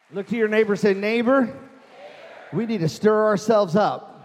Look to your neighbor, say, neighbor, we need to stir ourselves up.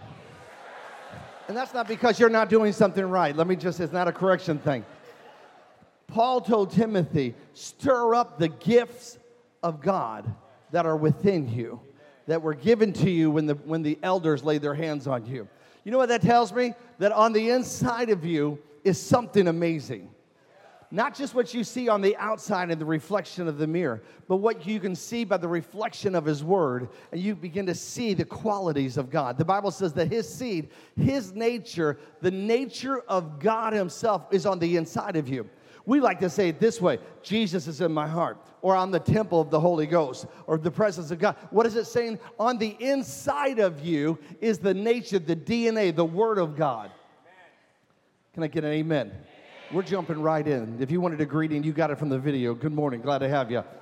And that's not because you're not doing something right. It's not a correction thing. Paul told Timothy, stir up the gifts of God that are within you, that were given to you when the elders laid their hands on you. You know what that tells me? That on the inside of you is something amazing. Not just what you see on the outside in the reflection of the mirror, but what you can see by the reflection of His Word, and you begin to see the qualities of God. The Bible says that His seed, His nature, the nature of God Himself is on the inside of you. We like to say it this way: Jesus is in my heart, or I'm the temple of the Holy Ghost, or the presence of God. What is it saying? On the inside of you is the nature, the DNA, the Word of God. Can I get an amen? We're jumping right in. If you wanted a greeting, you got it from the video. Good morning. Glad to have you.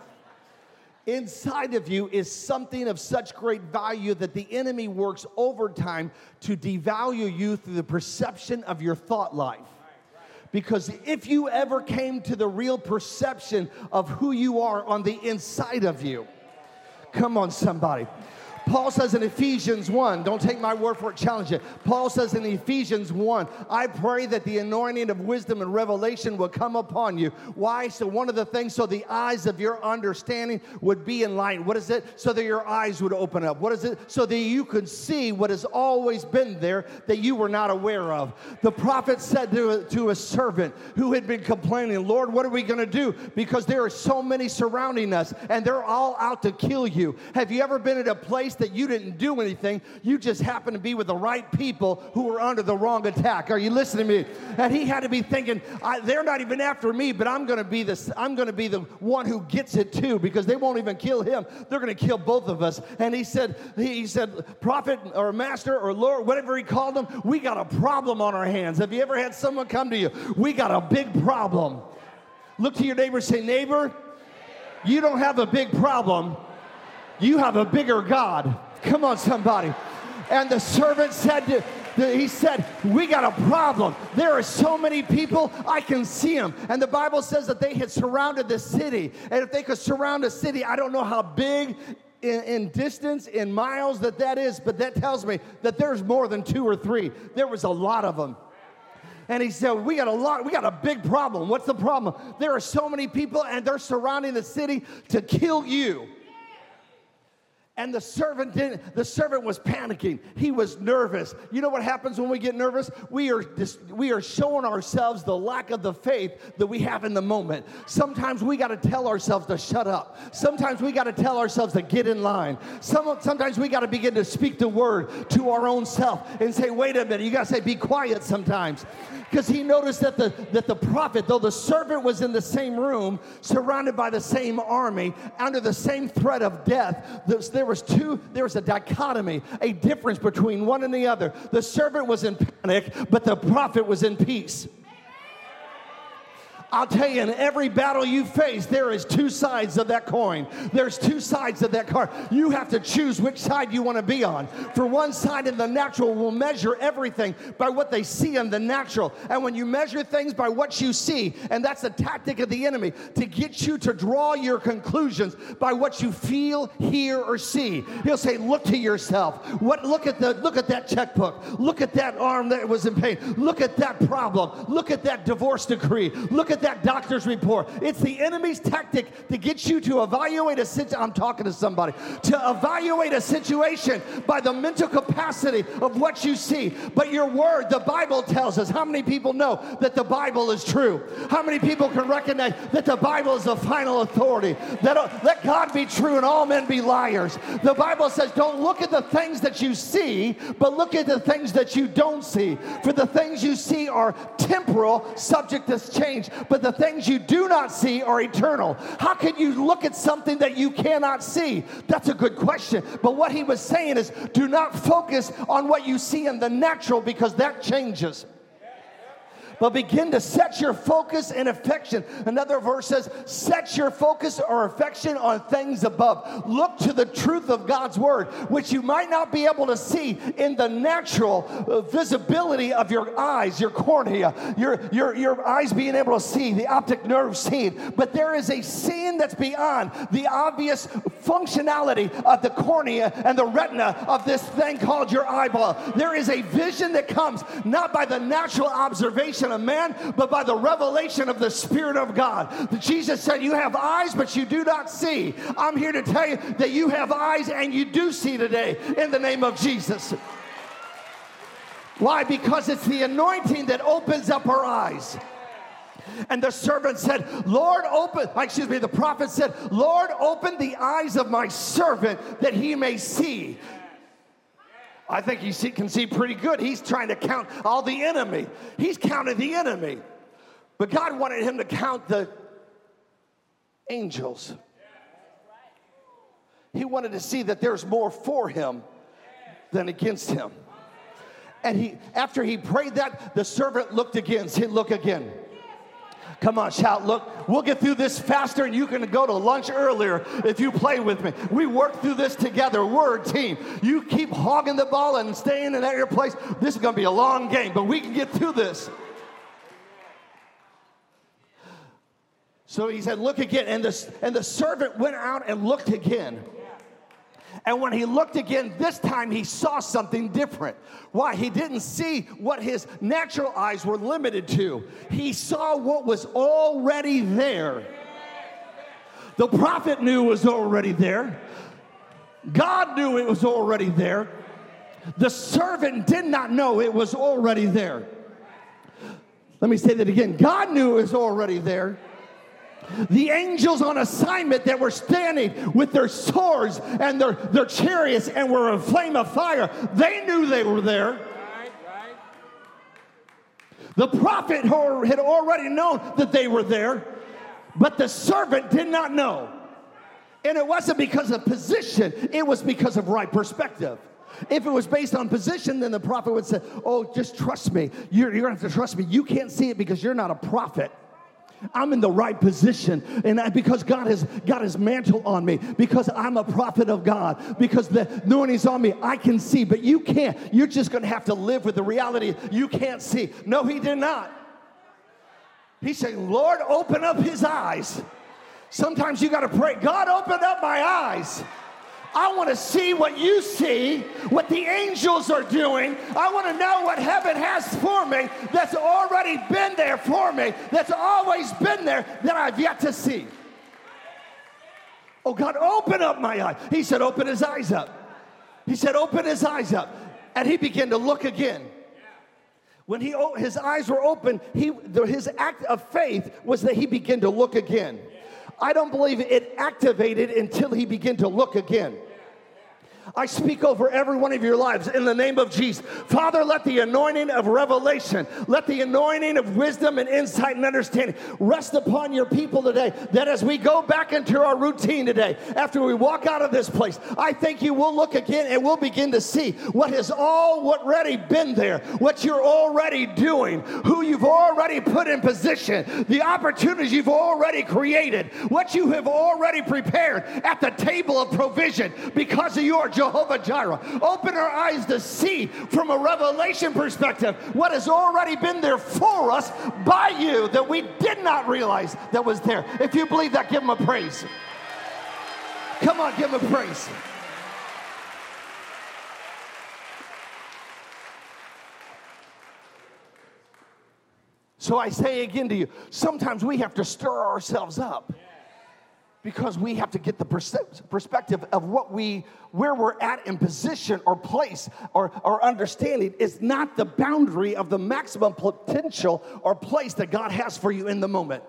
Inside of you is something of such great value that the enemy works overtime to devalue you through the perception of your thought life. Because if you ever came to the real perception of who you are on the inside of you, come on, somebody. Paul says in Ephesians 1, don't take my word for it, challenge it. Paul says in Ephesians 1, I pray that the anointing of wisdom and revelation will come upon you. Why? So one of the things, so the eyes of your understanding would be enlightened. What is it? So that your eyes would open up. What is it? So that you could see what has always been there that you were not aware of. The prophet said to a servant who had been complaining, Lord, what are we going to do? Because there are so many surrounding us and they're all out to kill you. Have you ever been at a place that you didn't do anything, you just happened to be with the right people who were under the wrong attack? Are you listening to me? And he had to be thinking, they're not even after me, but I'm going to be the one who gets it too, because they won't even kill him. They're going to kill both of us. And he said, prophet or master or Lord, whatever he called him, we got a problem on our hands. Have you ever had someone come to you? We got a big problem. Look to your neighbor and say, neighbor, you don't have a big problem. You have a bigger God. Come on, somebody. And the servant said, he said, we got a problem. There are so many people, I can see them. And the Bible says that they had surrounded the city. And if they could surround a city, I don't know how big in distance, in miles that is, but that tells me that there's more than 2 or 3. There was a lot of them. And he said, we got a big problem. What's the problem? There are so many people and they're surrounding the city to kill you. And the servant was panicking. He was nervous. You know what happens when we get nervous? We are showing ourselves the lack of the faith that we have in the moment. Sometimes we got to tell ourselves to shut up. Sometimes we got to tell ourselves to get in line. Sometimes we got to begin to speak the word to our own self and say, wait a minute. You got to say, be quiet sometimes. Because he noticed that the prophet, though the servant was in the same room, surrounded by the same army, under the same threat of death, there was a dichotomy, a difference between one and the other. The servant was in panic, but the prophet was in peace. I'll tell you, in every battle you face, there is 2 sides of that coin. There's 2 sides of that card. You have to choose which side you want to be on. For one side in the natural will measure everything by what they see in the natural. And when you measure things by what you see, and that's the tactic of the enemy, to get you to draw your conclusions by what you feel, hear, or see. He'll say, look to yourself. Look at that checkbook. Look at that arm that was in pain. Look at that problem. Look at that divorce decree. Look at that doctor's report. It's the enemy's tactic to get you to evaluate a situation. I'm talking to somebody. To evaluate a situation by the mental capacity of what you see. But your word, the Bible tells us. How many people know that the Bible is true? How many people can recognize that the Bible is the final authority? Let God be true and all men be liars. The Bible says don't look at the things that you see, but look at the things that you don't see. For the things you see are temporal, subject to change. But the things you do not see are eternal. How can you look at something that you cannot see? That's a good question. But what he was saying is, do not focus on what you see in the natural, because that changes. but begin to set your focus and affection. Another verse says, set your focus or affection on things above. Look to the truth of God's word, which you might not be able to see in the natural visibility of your eyes, your cornea, your eyes being able to see, the optic nerve seeing. But there is a seeing that's beyond the obvious functionality of the cornea and the retina of this thing called your eyeball. There is a vision that comes not by the natural observation of man, but by the revelation of the Spirit of God. Jesus said, you have eyes, but you do not see. I'm here to tell you that you have eyes and you do see today in the name of Jesus. Why? Because it's the anointing that opens up our eyes. And the servant said, the prophet said, Lord, open the eyes of my servant that he may see. I think he can see pretty good. He's trying to count all the enemy. He's counted the enemy. But God wanted him to count the angels. He wanted to see that there's more for him than against him. And after he prayed that, the servant looked again. Say, look again. Come on, shout, look. We'll get through this faster, and you can go to lunch earlier if you play with me. We work through this together. We're a team. You keep hogging the ball and staying in your place. This is going to be a long game, but we can get through this. So he said, look again. And the servant went out and looked again. And when he looked again, this time he saw something different. Why? He didn't see what his natural eyes were limited to. He saw what was already there. The prophet knew it was already there. God knew it was already there. The servant did not know it was already there. Let me say that again. God knew it was already there. The angels on assignment that were standing with their swords and their chariots and were a flame of fire, they knew they were there. Right. The prophet had already known that they were there, but the servant did not know. And it wasn't because of position, it was because of right perspective. If it was based on position, then the prophet would say, oh, just trust me. You're going to have to trust me. You can't see it because you're not a prophet. I'm in the right position, and because God has got his mantle on me, because I'm a prophet of God, because the anointing's on me, I can see, but you can't. You're just going to have to live with the reality you can't see. No, he did not. He said, Lord, open up his eyes. Sometimes you got to pray, God, open up my eyes. I want to see what you see, what the angels are doing. I want to know what heaven has for me that's already been there for me, that's always been there that I've yet to see. Oh, God, open up my eyes. He said, open his eyes up. He said, open his eyes up. And he began to look again. When his eyes were open, his act of faith was that he began to look again. I don't believe it activated until he began to look again. I speak over every one of your lives in the name of Jesus. Father, let the anointing of revelation, let the anointing of wisdom and insight and understanding rest upon your people today, that as we go back into our routine today, after we walk out of this place, I think you will look again and we'll begin to see what has already been there, what you're already doing, who you've already put in position, the opportunities you've already created, what you have already prepared at the table of provision because of your Jehovah Jireh. Open our eyes to see from a revelation perspective what has already been there for us by you that we did not realize that was there. If you believe that, give him a praise. Come on, give him a praise. So I say again to you, sometimes we have to stir ourselves up. Because we have to get the perspective of where we're at in position or place or understanding is not the boundary of the maximum potential or place that God has for you in the moment.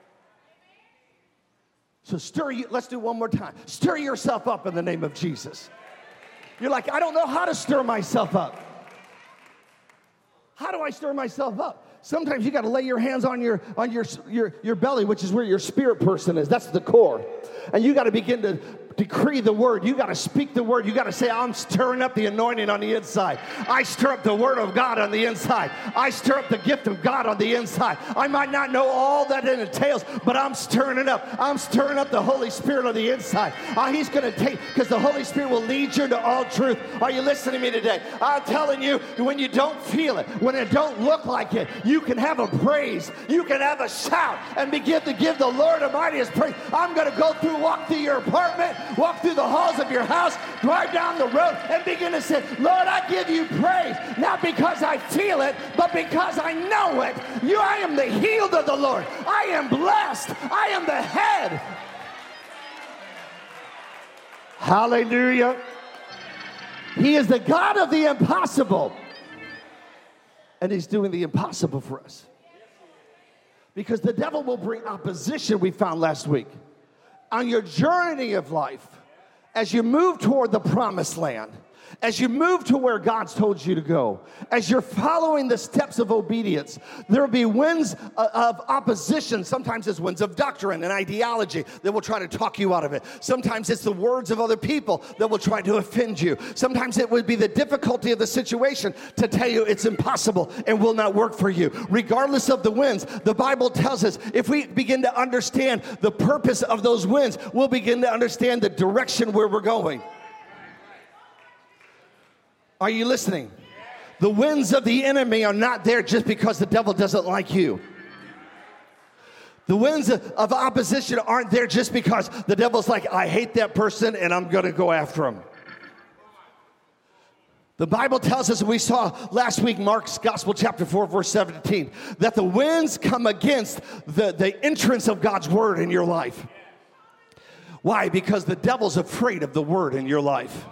So let's do one more time. Stir yourself up in the name of Jesus. You're like, I don't know how to stir myself up. How do I stir myself up? Sometimes you got to lay your hands on your belly, which is where your spirit person is. That's the core. And you got to begin to decree the word. You got to speak the word. You got to say, I'm stirring up the anointing on the inside. I stir up the word of God on the inside. I stir up the gift of God on the inside. I might not know all that it entails, but I'm stirring it up. I'm stirring up the Holy Spirit on the inside. He's going to take, because the Holy Spirit will lead you into all truth. Are you listening to me today? I'm telling you, when you don't feel it, when it don't look like it, you can have a praise. You can have a shout and begin to give the Lord Almighty his praise. I'm going to walk through your apartment, walk through the halls of your house, drive down the road, and begin to say, Lord, I give you praise, not because I feel it, but because I know it. I am the healed of the Lord. I am blessed. I am the head. Hallelujah. He is the God of the impossible. And he's doing the impossible for us. Because the devil will bring opposition, we found last week. On your journey of life, as you move toward the promised land, as you move to where God's told you to go, as you're following the steps of obedience, there will be winds of opposition. Sometimes it's winds of doctrine and ideology that will try to talk you out of it. Sometimes it's the words of other people that will try to offend you. Sometimes it would be the difficulty of the situation to tell you it's impossible and will not work for you. Regardless of the winds, the Bible tells us if we begin to understand the purpose of those winds, we'll begin to understand the direction where we're going. Are you listening? The winds of the enemy are not there just because the devil doesn't like you. The winds of opposition aren't there just because the devil's like, I hate that person and I'm going to go after him. The Bible tells us, we saw last week, Mark's Gospel, chapter 4, verse 17, that the winds come against the entrance of God's word in your life. Why? Because the devil's afraid of the word in your life.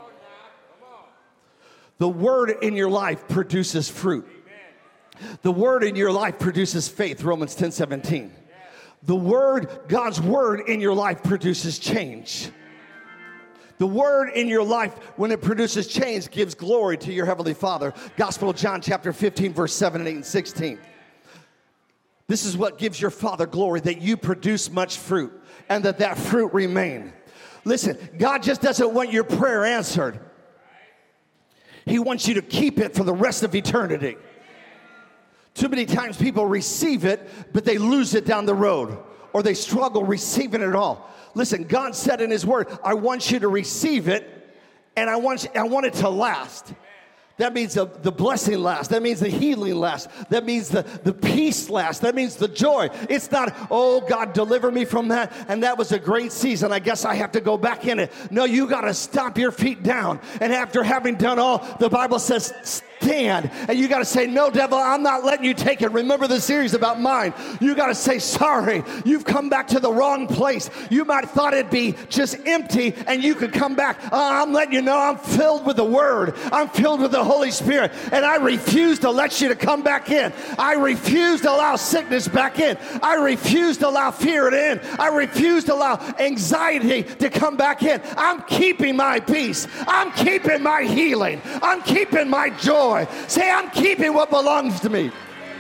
The word in your life produces fruit. The word in your life produces faith, Romans 10:17. The word, God's word in your life produces change. The word in your life, when it produces change, gives glory to your Heavenly Father. Gospel of John, chapter 15, verse 7, 8, and 16. This is what gives your Father glory, that you produce much fruit and that fruit remain. Listen, God just doesn't want your prayer answered. He wants you to keep it for the rest of eternity. Too many times people receive it, but they lose it down the road, or they struggle receiving it all. Listen, God said in his word, I want you to receive it, and I want it to last. That means the blessing lasts. That means the healing lasts. That means the peace lasts. That means the joy. It's not, oh, God, deliver me from that, and that was a great season. I guess I have to go back in it. No, you got to stomp your feet down. And after having done all, the Bible says, stand. And you got to say, no, devil, I'm not letting you take it. Remember the series about mine. You got to say, sorry, you've come back to the wrong place. You might have thought it'd be just empty, and you could come back. I'm letting you know I'm filled with the word. I'm filled with the Holy Spirit, and I refuse to let you to come back in. I refuse to allow sickness back in. I refuse to allow fear in. I refuse to allow anxiety to come back in. I'm keeping my peace. I'm keeping my healing. I'm keeping my joy. Say, I'm keeping what belongs to me.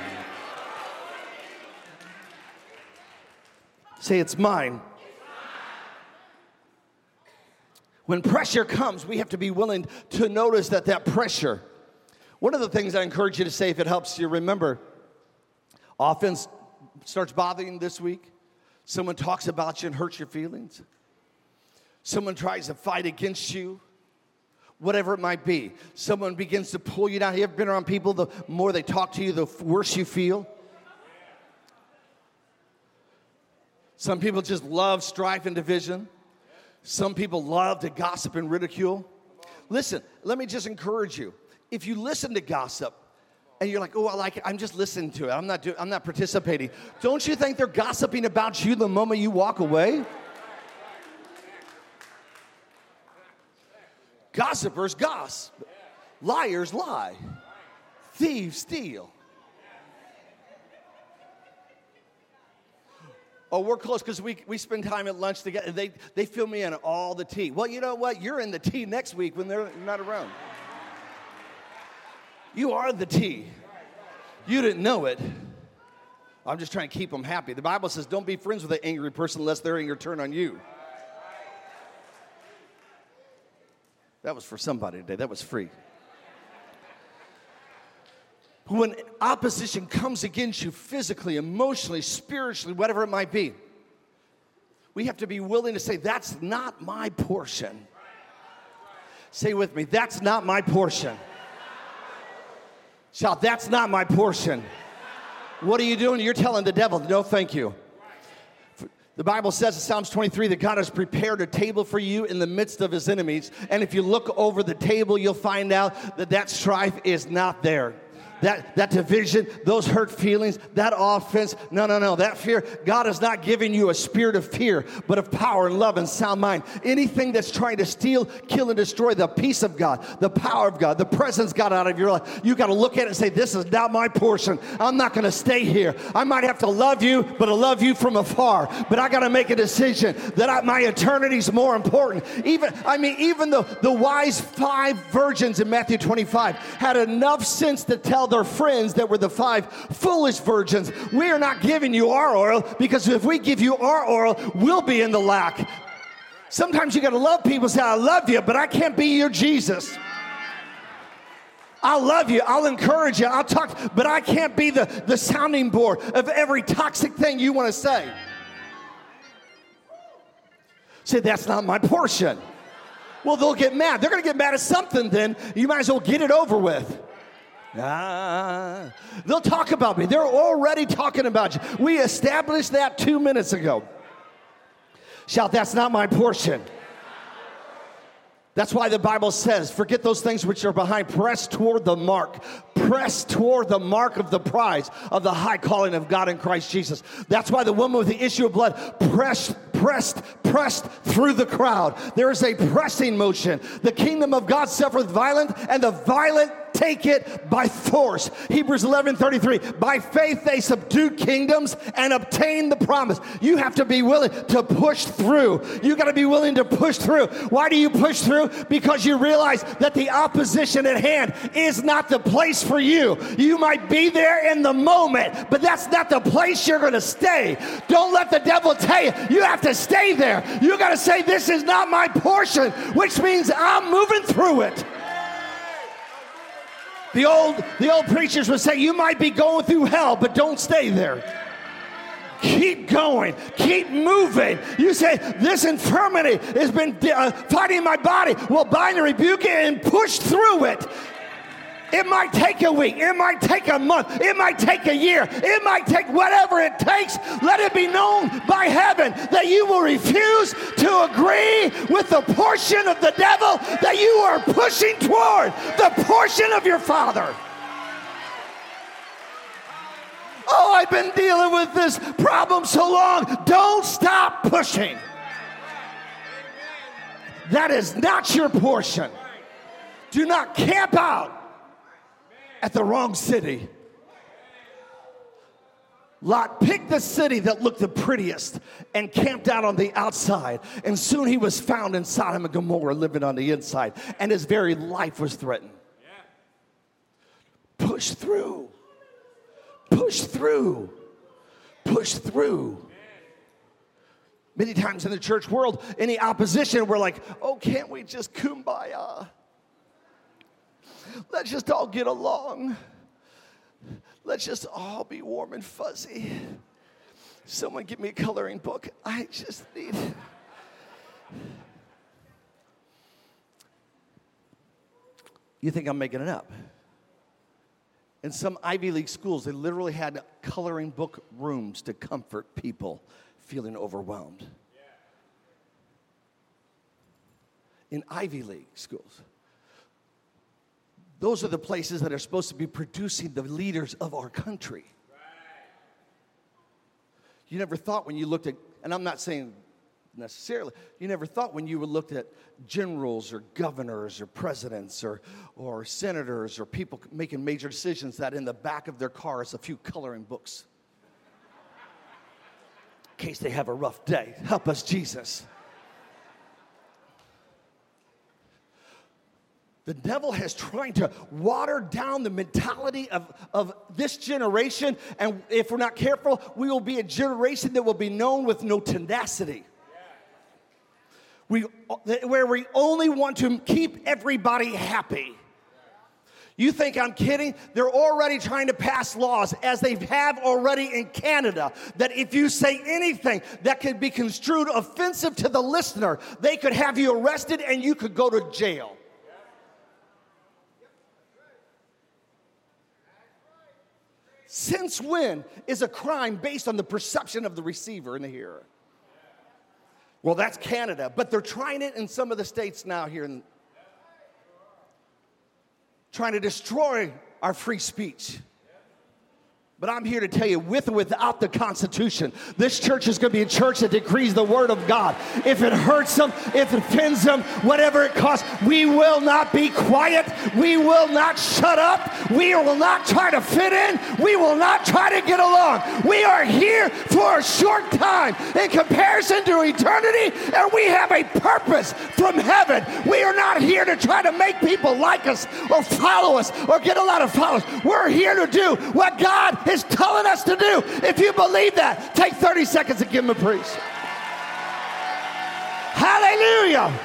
Say, it's mine. When pressure comes, we have to be willing to notice that pressure. One of the things I encourage you to say, if it helps you remember, offense starts bothering you this week. Someone talks about you and hurts your feelings. Someone tries to fight against you. Whatever it might be. Someone begins to pull you down. You ever been around people, the more they talk to you, the worse you feel? Some people just love strife and division. Some people love to gossip and ridicule. Listen, let me just encourage you. If you listen to gossip and you're like, oh, I like it, I'm just listening to it. I'm not participating. Don't you think they're gossiping about you the moment you walk away? Gossipers gossip. Liars lie. Thieves steal. Oh, we're close because we spend time at lunch together. They fill me in all the tea. Well, you know what? You're in the tea next week when they're not around. You are the tea. You didn't know it. I'm just trying to keep them happy. The Bible says don't be friends with an angry person unless their anger turn on you. That was for somebody today. That was free. When opposition comes against you physically, emotionally, spiritually, whatever it might be, we have to be willing to say, that's not my portion. Say with me, that's not my portion. Shout, that's not my portion. What are you doing? You're telling the devil, no thank you. The Bible says in Psalms 23 that God has prepared a table for you in the midst of his enemies. And if you look over the table, you'll find out that strife is not there. That division, those hurt feelings, that offense, no. That fear, God is not giving you a spirit of fear, but of power and love and sound mind. Anything that's trying to steal, kill, and destroy the peace of God, the power of God, the presence of God out of your life, you got to look at it and say, this is not my portion. I'm not going to stay here. I might have to love you, but I love you from afar. But I got to make a decision that my eternity is more important. Even the wise 5 virgins in Matthew 25 had enough sense to tell their friends that were the 5 foolish virgins, we are not giving you our oil, because if we give you our oil, we'll be in the lack. Sometimes you got to love people, say, I love you, but I can't be your Jesus. I'll love you, I'll encourage you, I'll talk, but I can't be the sounding board of every toxic thing you want to say. Say, that's not my portion. Well, they'll get mad. They're going to get mad at something then. You might as well get it over with. They'll talk about me. They're already talking about you. We established that 2 minutes ago. Shout, that's not my portion. That's why the Bible says, forget those things which are behind, press toward the mark. Press toward the mark of the prize of the high calling of God in Christ Jesus. That's why the woman with the issue of blood pressed through the crowd. There is a pressing motion. The kingdom of God suffereth violent, and the violent take it by force. Hebrews 11:33. By faith they subdued kingdoms and obtained the promise. You have to be willing to push through. You got to be willing to push through. Why do you push through? Because you realize that the opposition at hand is not the place for you. You might be there in the moment, but that's not the place you're going to stay. Don't let the devil tell you you have to stay there. You got to say, this is not my portion, which means I'm moving through it. The old preachers would say, you might be going through hell, but don't stay there. Keep going. Keep moving. You say, this infirmity has been fighting my body. Well, bind and rebuke it and push through it. It might take a week. It might take a month. It might take a year. It might take whatever it takes. Let it be known by heaven that you will refuse to agree with the portion of the devil that you are pushing toward, the portion of your Father. Oh, I've been dealing with this problem so long. Don't stop pushing. That is not your portion. Do not camp out at the wrong city. Lot picked the city that looked the prettiest and camped out on the outside. And soon he was found in Sodom and Gomorrah living on the inside. And his very life was threatened. Yeah. Push through. Push through. Push through. Many times in the church world, any opposition, we're like, oh, can't we just kumbaya? Let's just all get along. Let's just all be warm and fuzzy. Someone give me a coloring book. I just need. You think I'm making it up? In some Ivy League schools, they literally had coloring book rooms to comfort people feeling overwhelmed. In Ivy League schools. Those are the places that are supposed to be producing the leaders of our country. You never thought when you looked at, and I'm not saying necessarily, you never thought when you looked at generals or governors or presidents or senators or people making major decisions that in the back of their cars a few coloring books. In case they have a rough day. Help us, Jesus. The devil has tried to water down the mentality of this generation, and if we're not careful, we will be a generation that will be known with no tenacity. where we only want to keep everybody happy. You think I'm kidding? They're already trying to pass laws, as they have already in Canada, that if you say anything that could be construed offensive to the listener, they could have you arrested and you could go to jail. Since when is a crime based on the perception of the receiver and the hearer? Well, that's Canada, but they're trying it in some of the states now here, trying to destroy our free speech. But I'm here to tell you, with or without the Constitution, this church is going to be a church that decrees the Word of God. If it hurts them, if it offends them, whatever it costs, we will not be quiet. We will not shut up. We will not try to fit in. We will not try to get along. We are here for a short time in comparison to eternity, and we have a purpose from heaven. We are not here to try to make people like us or follow us or get a lot of followers. We're here to do what God is telling us to do. If you believe that, take 30 seconds and give him a praise. Hallelujah.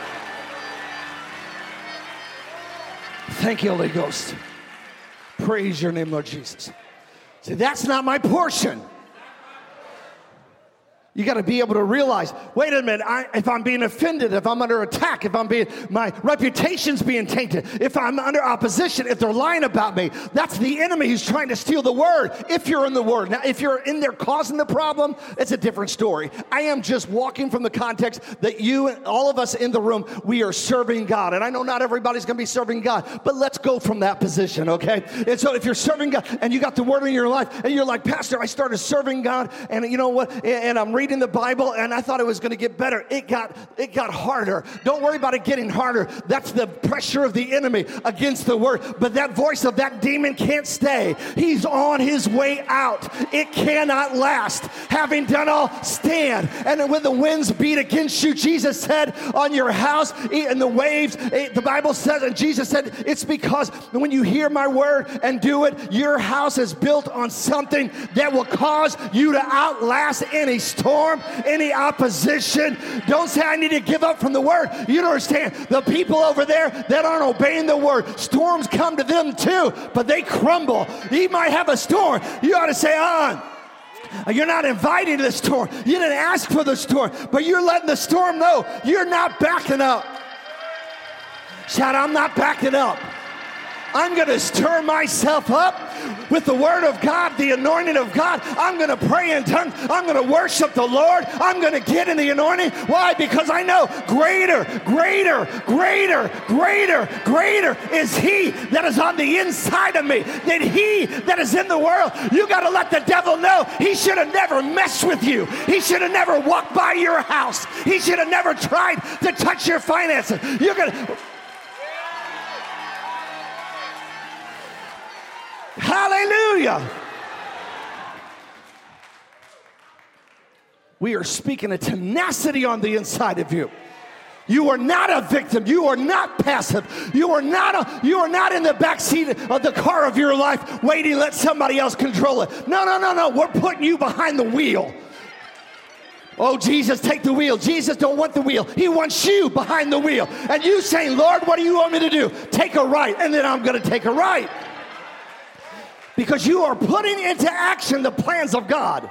Thank you, Holy Ghost. Praise your name, Lord Jesus. See, that's not my portion. You got to be able to realize, wait a minute, if I'm being offended, if I'm under attack, if my reputation's being tainted, if I'm under opposition, if they're lying about me, that's the enemy who's trying to steal the word, if you're in the word. Now, if you're in there causing the problem, it's a different story. I am just walking from the context that you and all of us in the room, we are serving God. And I know not everybody's going to be serving God, but let's go from that position, okay? And so if you're serving God and you got the word in your life and you're like, Pastor, I started serving God, and you know what, and I'm reading the Bible and I thought it was going to get better. It got harder. Don't worry about it getting harder. That's the pressure of the enemy against the word. But that voice of that demon can't stay. He's on his way out. It cannot last. Having done all, stand. And when the winds beat against you, Jesus said, on your house and the waves, the Bible says, and Jesus said, it's because when you hear my word and do it, your house is built on something that will cause you to outlast any storm, any opposition. Don't say I need to give up from the word. You don't understand. The people over there that aren't obeying the word, storms come to them too, but they crumble. He might have a storm. You ought to say, you're not invited to the storm. You didn't ask for the storm, but you're letting the storm know you're not backing up. Shout, I'm not backing up. I'm going to stir myself up with the word of God, the anointing of God. I'm going to pray in tongues. I'm going to worship the Lord. I'm going to get in the anointing. Why? Because I know greater is he that is on the inside of me than he that is in the world. You got to let the devil know he should have never messed with you. He should have never walked by your house. He should have never tried to touch your finances. You're going to... Hallelujah. We are speaking a tenacity on the inside of you. You are not a victim. You are not passive. You are not in the back seat of the car of your life waiting to let somebody else control it. No. We're putting you behind the wheel. Oh, Jesus, take the wheel. Jesus don't want the wheel. He wants you behind the wheel. And you saying, Lord, what do you want me to do? Take a right, and then I'm going to take a right. Because you are putting into action the plans of God.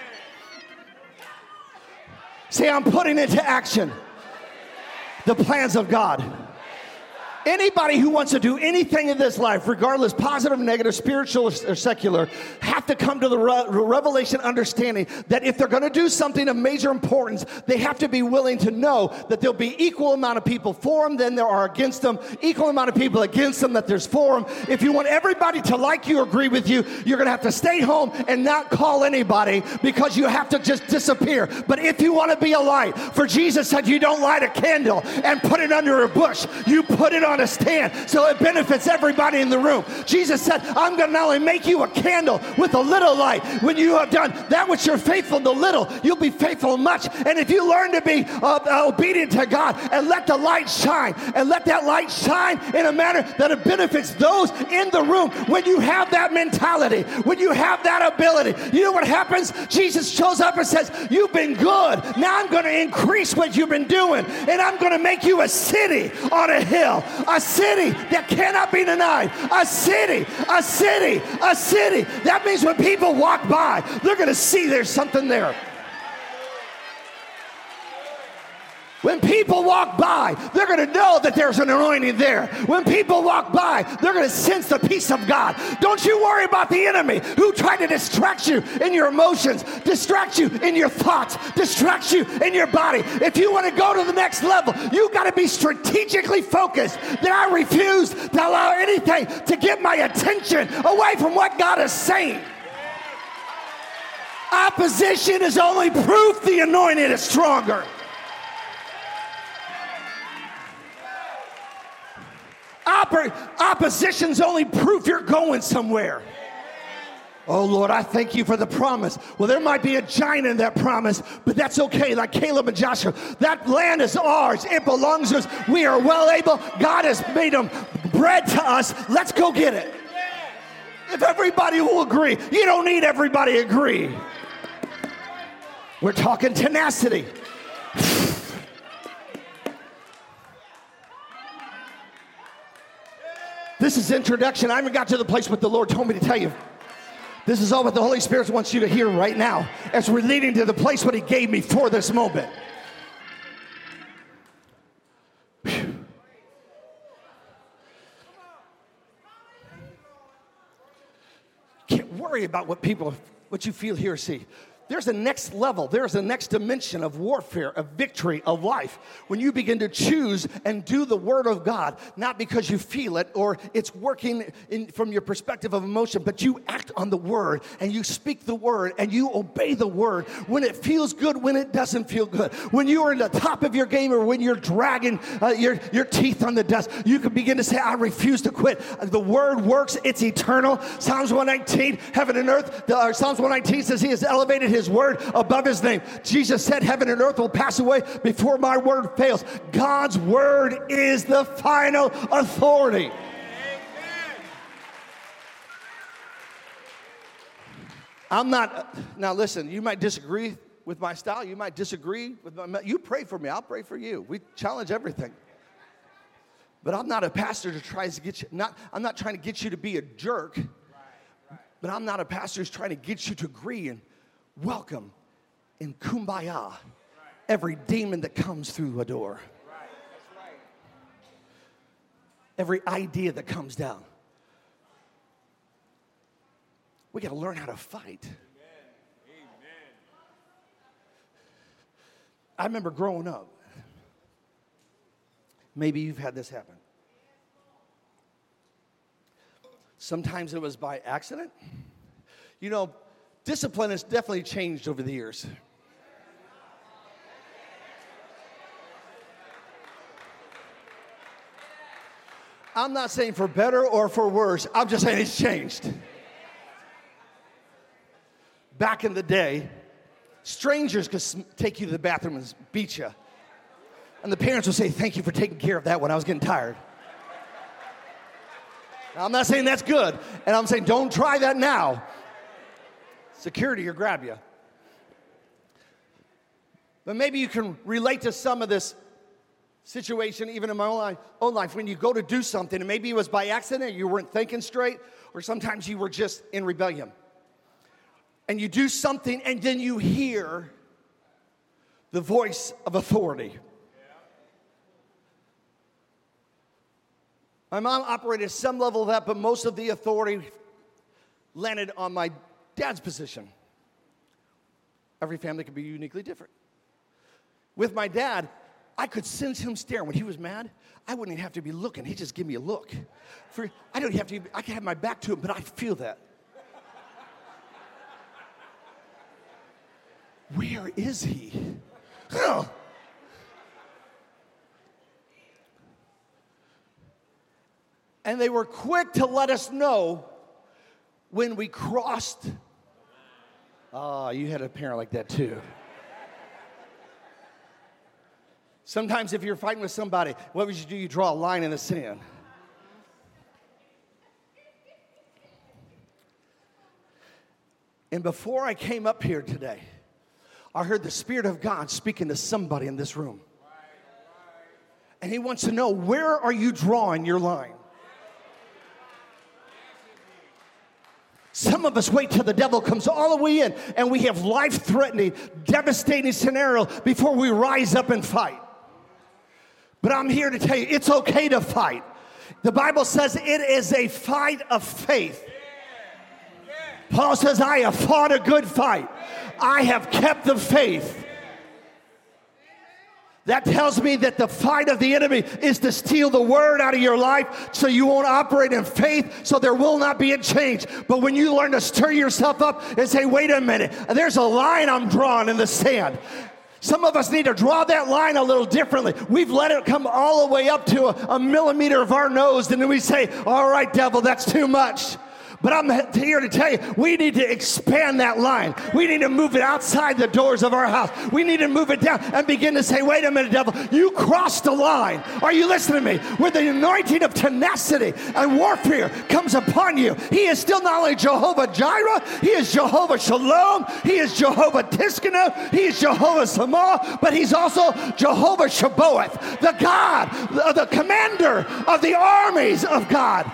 Say, I'm putting into action the plans of God. Anybody who wants to do anything in this life, regardless positive, negative, spiritual, or secular, have to come to the revelation understanding that if they're going to do something of major importance, they have to be willing to know that there'll be equal amount of people for them than there are against them, equal amount of people against them that there's for them. If you want everybody to like you or agree with you, you're going to have to stay home and not call anybody because you have to just disappear. But if you want to be a light, for Jesus said you don't light a candle and put it under a bush. You put it on to stand so it benefits everybody in the room. Jesus said, I'm going to not only make you a candle with a little light. When you have done that which you're faithful in the little, you'll be faithful in much. And if you learn to be obedient to God and let the light shine, and let that light shine in a manner that it benefits those in the room, when you have that mentality, when you have that ability, you know what happens? Jesus shows up and says, you've been good. Now I'm going to increase what you've been doing, and I'm going to make you a city on a hill, a city that cannot be denied, a city, a city, a city. That means when people walk by, they're going to see there's something there. When people walk by, they're going to know that there's an anointing there. When people walk by, they're going to sense the peace of God. Don't you worry about the enemy who tried to distract you in your emotions, distract you in your thoughts, distract you in your body. If you want to go to the next level, you got to be strategically focused. That I refuse to allow anything to get my attention away from what God is saying. Opposition is only proof the anointing is stronger. Opposition's only proof you're going somewhere. Oh, Lord, I thank you for the promise. Well, there might be a giant in that promise, but that's okay. Like Caleb and Joshua, that land is ours. It belongs to us. We are well able. God has made them bread to us. Let's go get it. If everybody will agree, you don't need everybody to agree. We're talking tenacity. This is introduction. I haven't got to the place what the Lord told me to tell you. This is all what the Holy Spirit wants you to hear right now as we're leading to the place what he gave me for this moment. Whew. Can't worry about what you feel, hear, or see. There's a next level. There's a next dimension of warfare, of victory, of life. When you begin to choose and do the word of God, not because you feel it or it's working from your perspective of emotion, but you act on the word and you speak the word and you obey the word when it feels good, when it doesn't feel good. When you are in the top of your game or when you're dragging your teeth on the dust, you can begin to say, I refuse to quit. The word works. It's eternal. Psalms 119, heaven and earth. Psalms 119 says he has elevated his word above his name. Jesus said, heaven and earth will pass away before my word fails. God's word is the final authority. Now listen, you might disagree with my style. You might disagree with you pray for me. I'll pray for you. We challenge everything. But I'm not a pastor to try to get you, I'm not trying to get you to be a jerk. But I'm not a pastor who's trying to get you to agree and welcome in kumbaya every demon that comes through a door. Every idea that comes down. We got to learn how to fight. I remember growing up. Maybe you've had this happen. Sometimes it was by accident. You know, discipline has definitely changed over the years. I'm not saying for better or for worse. I'm just saying it's changed. Back in the day, strangers could take you to the bathroom and beat you. And the parents would say, thank you for taking care of that when I was getting tired. Now, I'm not saying that's good. And I'm saying don't try that now. Security will grab you. But maybe you can relate to some of this situation, even in my own life, when you go to do something, and maybe it was by accident, you weren't thinking straight, or sometimes you were just in rebellion. And you do something, and then you hear the voice of authority. My mom operated at some level of that, but most of the authority landed on my dad's position. Every family can be uniquely different. With my dad, I could sense him staring. When he was mad, I wouldn't even have to be looking. He'd just give me a look. I could have my back to him, but I feel that. Where is he? And they were quick to let us know when we crossed. Oh, you had a parent like that too. Sometimes if you're fighting with somebody, what would you do? You draw a line in the sand. And before I came up here today, I heard the Spirit of God speaking to somebody in this room. And He wants to know, where are you drawing your line? Some of us wait till the devil comes all the way in and we have life-threatening, devastating scenario before we rise up and fight. But I'm here to tell you, it's okay to fight. The Bible says it is a fight of faith. Paul says, I have fought a good fight. I have kept the faith. That tells me that the fight of the enemy is to steal the word out of your life so you won't operate in faith, so there will not be a change. But when you learn to stir yourself up and say, wait a minute, there's a line I'm drawing in the sand. Some of us need to draw that line a little differently. We've let it come all the way up to a millimeter of our nose, and then we say, all right, devil, that's too much. But I'm here to tell you, we need to expand that line. We need to move it outside the doors of our house. We need to move it down and begin to say, wait a minute, devil, you crossed the line. Are you listening to me? Where the anointing of tenacity and warfare comes upon you, He is still not only Jehovah Jireh, He is Jehovah Shalom, He is Jehovah Tiskanu, He is Jehovah Samah, but He's also Jehovah Shabbaoth, the God, the commander of the armies of God.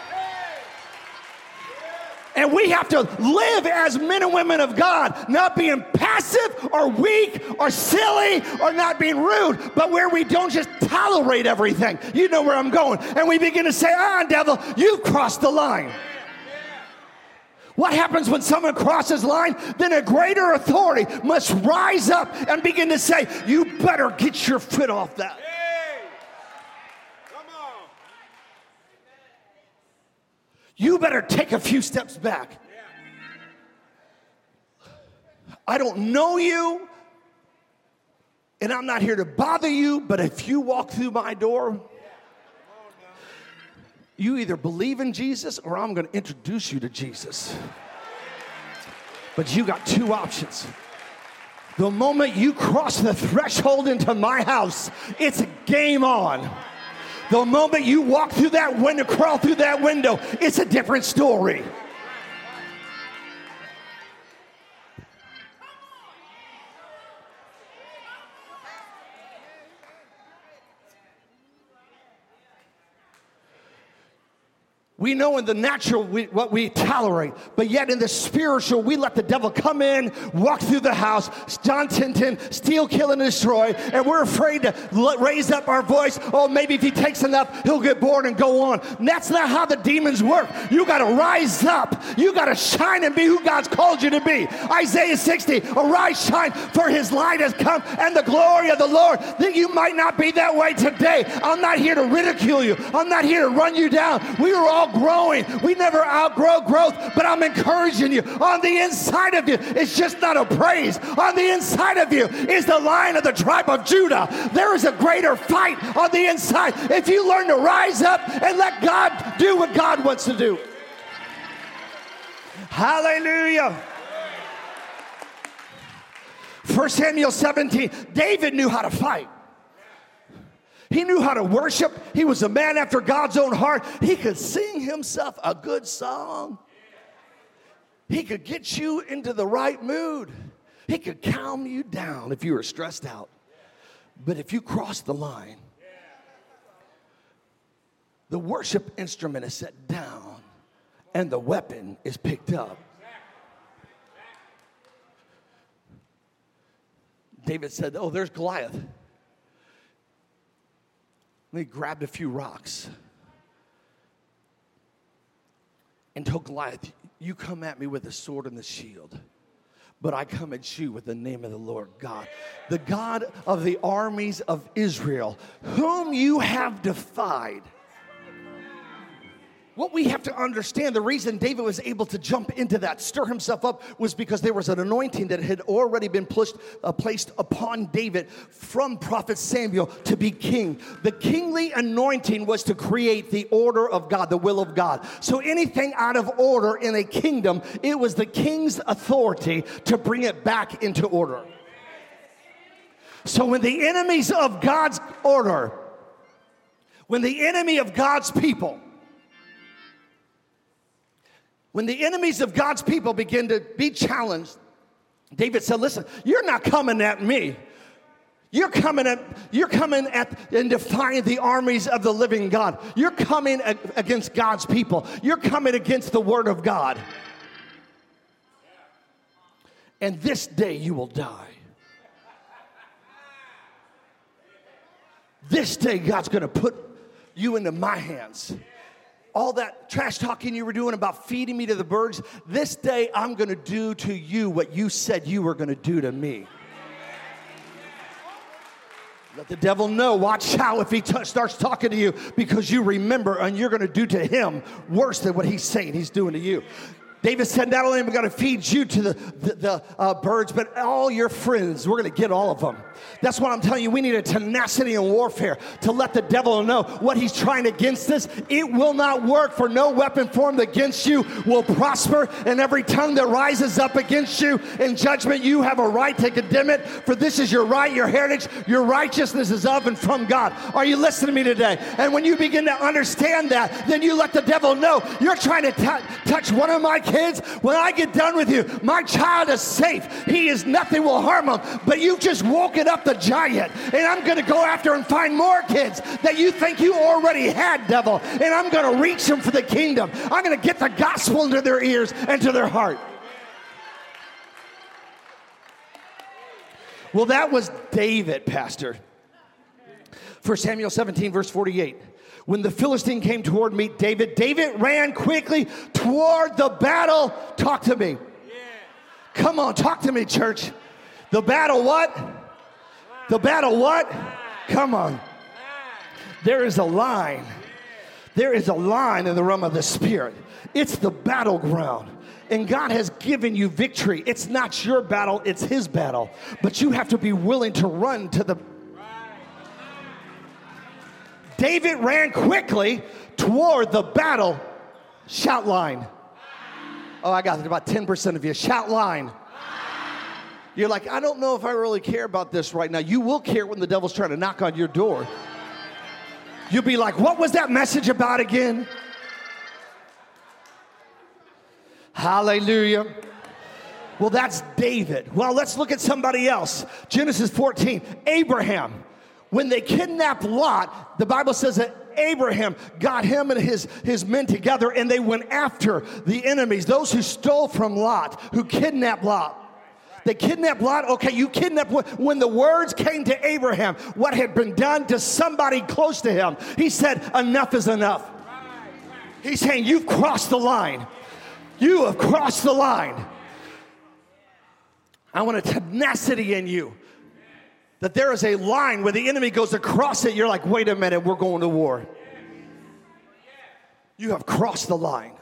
And we have to live as men and women of God, not being passive or weak or silly or not being rude, but where we don't just tolerate everything. You know where I'm going. And we begin to say, devil, you've crossed the line. What happens when someone crosses line? Then a greater authority must rise up and begin to say, you better get your foot off that. You better take a few steps back. I don't know you, and I'm not here to bother you, but if you walk through my door, you either believe in Jesus or I'm going to introduce you to Jesus. But you got two options. The moment you cross the threshold into my house, it's game on. The moment you walk through that window, crawl through that window, it's a different story. We know in the natural what we tolerate, but yet in the spiritual, we let the devil come in, walk through the house, John 10:10, steal, kill, and destroy, and we're afraid to raise up our voice. Oh, maybe if he takes enough, he'll get bored and go on. And that's not how the demons work. You got to rise up. You got to shine and be who God's called you to be. Isaiah 60, arise, shine, for his light has come, and the glory of the Lord. That you might not be that way today. I'm not here to ridicule you. I'm not here to run you down. We are all growing. We never outgrow growth, but I'm encouraging you. On the inside of you, it's just not a praise. On the inside of you is the Lion of the tribe of Judah. There is a greater fight on the inside if you learn to rise up and let God do what God wants to do. Hallelujah. 1 Samuel 17, David knew how to fight. He knew how to worship. He was a man after God's own heart. He could sing himself a good song. He could get you into the right mood. He could calm you down if you were stressed out. But if you cross the line, the worship instrument is set down and the weapon is picked up. David said, oh, there's Goliath. He grabbed a few rocks and told Goliath, you come at me with the sword and the shield, but I come at you with the name of the Lord God, the God of the armies of Israel, whom you have defied. What we have to understand, the reason David was able to jump into that, stir himself up, was because there was an anointing that had already been placed upon David from prophet Samuel to be king. The kingly anointing was to create the order of God, the will of God. So anything out of order in a kingdom, it was the king's authority to bring it back into order. So when the enemies of God's order, when the enemy of God's people, when the enemies of God's people begin to be challenged, David said, listen, you're not coming at me. You're coming at and defying the armies of the living God. You're coming against God's people. You're coming against the word of God. And this day you will die. This day God's going to put you into my hands. All that trash talking you were doing about feeding me to the birds, this day I'm going to do to you what you said you were going to do to me. Let the devil know, watch out if he starts talking to you, because you remember and you're going to do to him worse than what he's saying he's doing to you. David said, not only am I going to feed you to the birds, but all your friends, we're going to get all of them. That's what I'm telling you. We need a tenacity in warfare to let the devil know what he's trying against us. It will not work, for no weapon formed against you will prosper, and every tongue that rises up against you in judgment, you have a right to condemn it, for this is your right, your heritage, your righteousness is of and from God. Are you listening to me today? And when you begin to understand that, then you let the devil know you're trying to touch one of my kids. When I get done with you, my child is safe. He is, nothing will harm him. But you've just woken up the giant, and I'm going to go after and find more kids that you think you already had, devil, and I'm going to reach them for the kingdom. I'm going to get the gospel into their ears and to their heart. Well, that was David, Pastor. 1 Samuel 17, verse 48. When the Philistine came toward meet David ran quickly toward the battle. Talk to me. Come on, talk to me, church. The battle what? The battle what? Come on. There is a line. There is a line in the realm of the Spirit. It's the battleground. And God has given you victory. It's not your battle, it's his battle. But you have to be willing to run to the... David ran quickly toward the battle. Shout line. Oh, I got about 10% of you. Shout line. You're like, I don't know if I really care about this right now. You will care when the devil's trying to knock on your door. You'll be like, what was that message about again? Hallelujah. Well, that's David. Well, let's look at somebody else. Genesis 14, Abraham. When they kidnapped Lot, the Bible says that Abraham got him and his men together, and they went after the enemies, those who stole from Lot, who kidnapped Lot. They kidnapped Lot. Okay, you kidnapped. When the words came to Abraham, what had been done to somebody close to him, he said, enough is enough. He's saying, you've crossed the line. You have crossed the line. I want a tenacity in you. That there is a line where the enemy goes across it. You're like, wait a minute, we're going to war. You have crossed the line.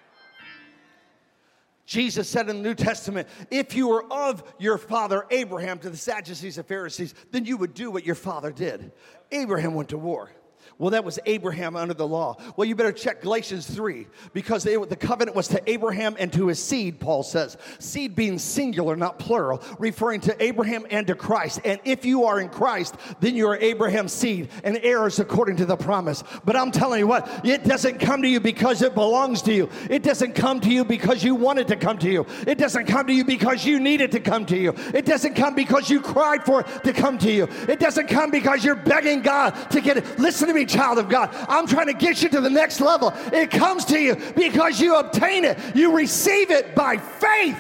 Jesus said in the New Testament, if you were of your father Abraham, to the Sadducees and Pharisees, then you would do what your father did. Abraham went to war. Well, that was Abraham under the law. Well, you better check Galatians 3, because the covenant was to Abraham and to his seed, Paul says. Seed being singular, not plural, referring to Abraham and to Christ. And if you are in Christ, then you are Abraham's seed and heirs according to the promise. But I'm telling you what, it doesn't come to you because it belongs to you. It doesn't come to you because you want it to come to you. It doesn't come to you because you need it to come to you. It doesn't come because you cried for it to come to you. It doesn't come because you're begging God to get it. Listen to me, child of God. I'm trying to get you to the next level. It comes to you because you obtain it. You receive it by faith.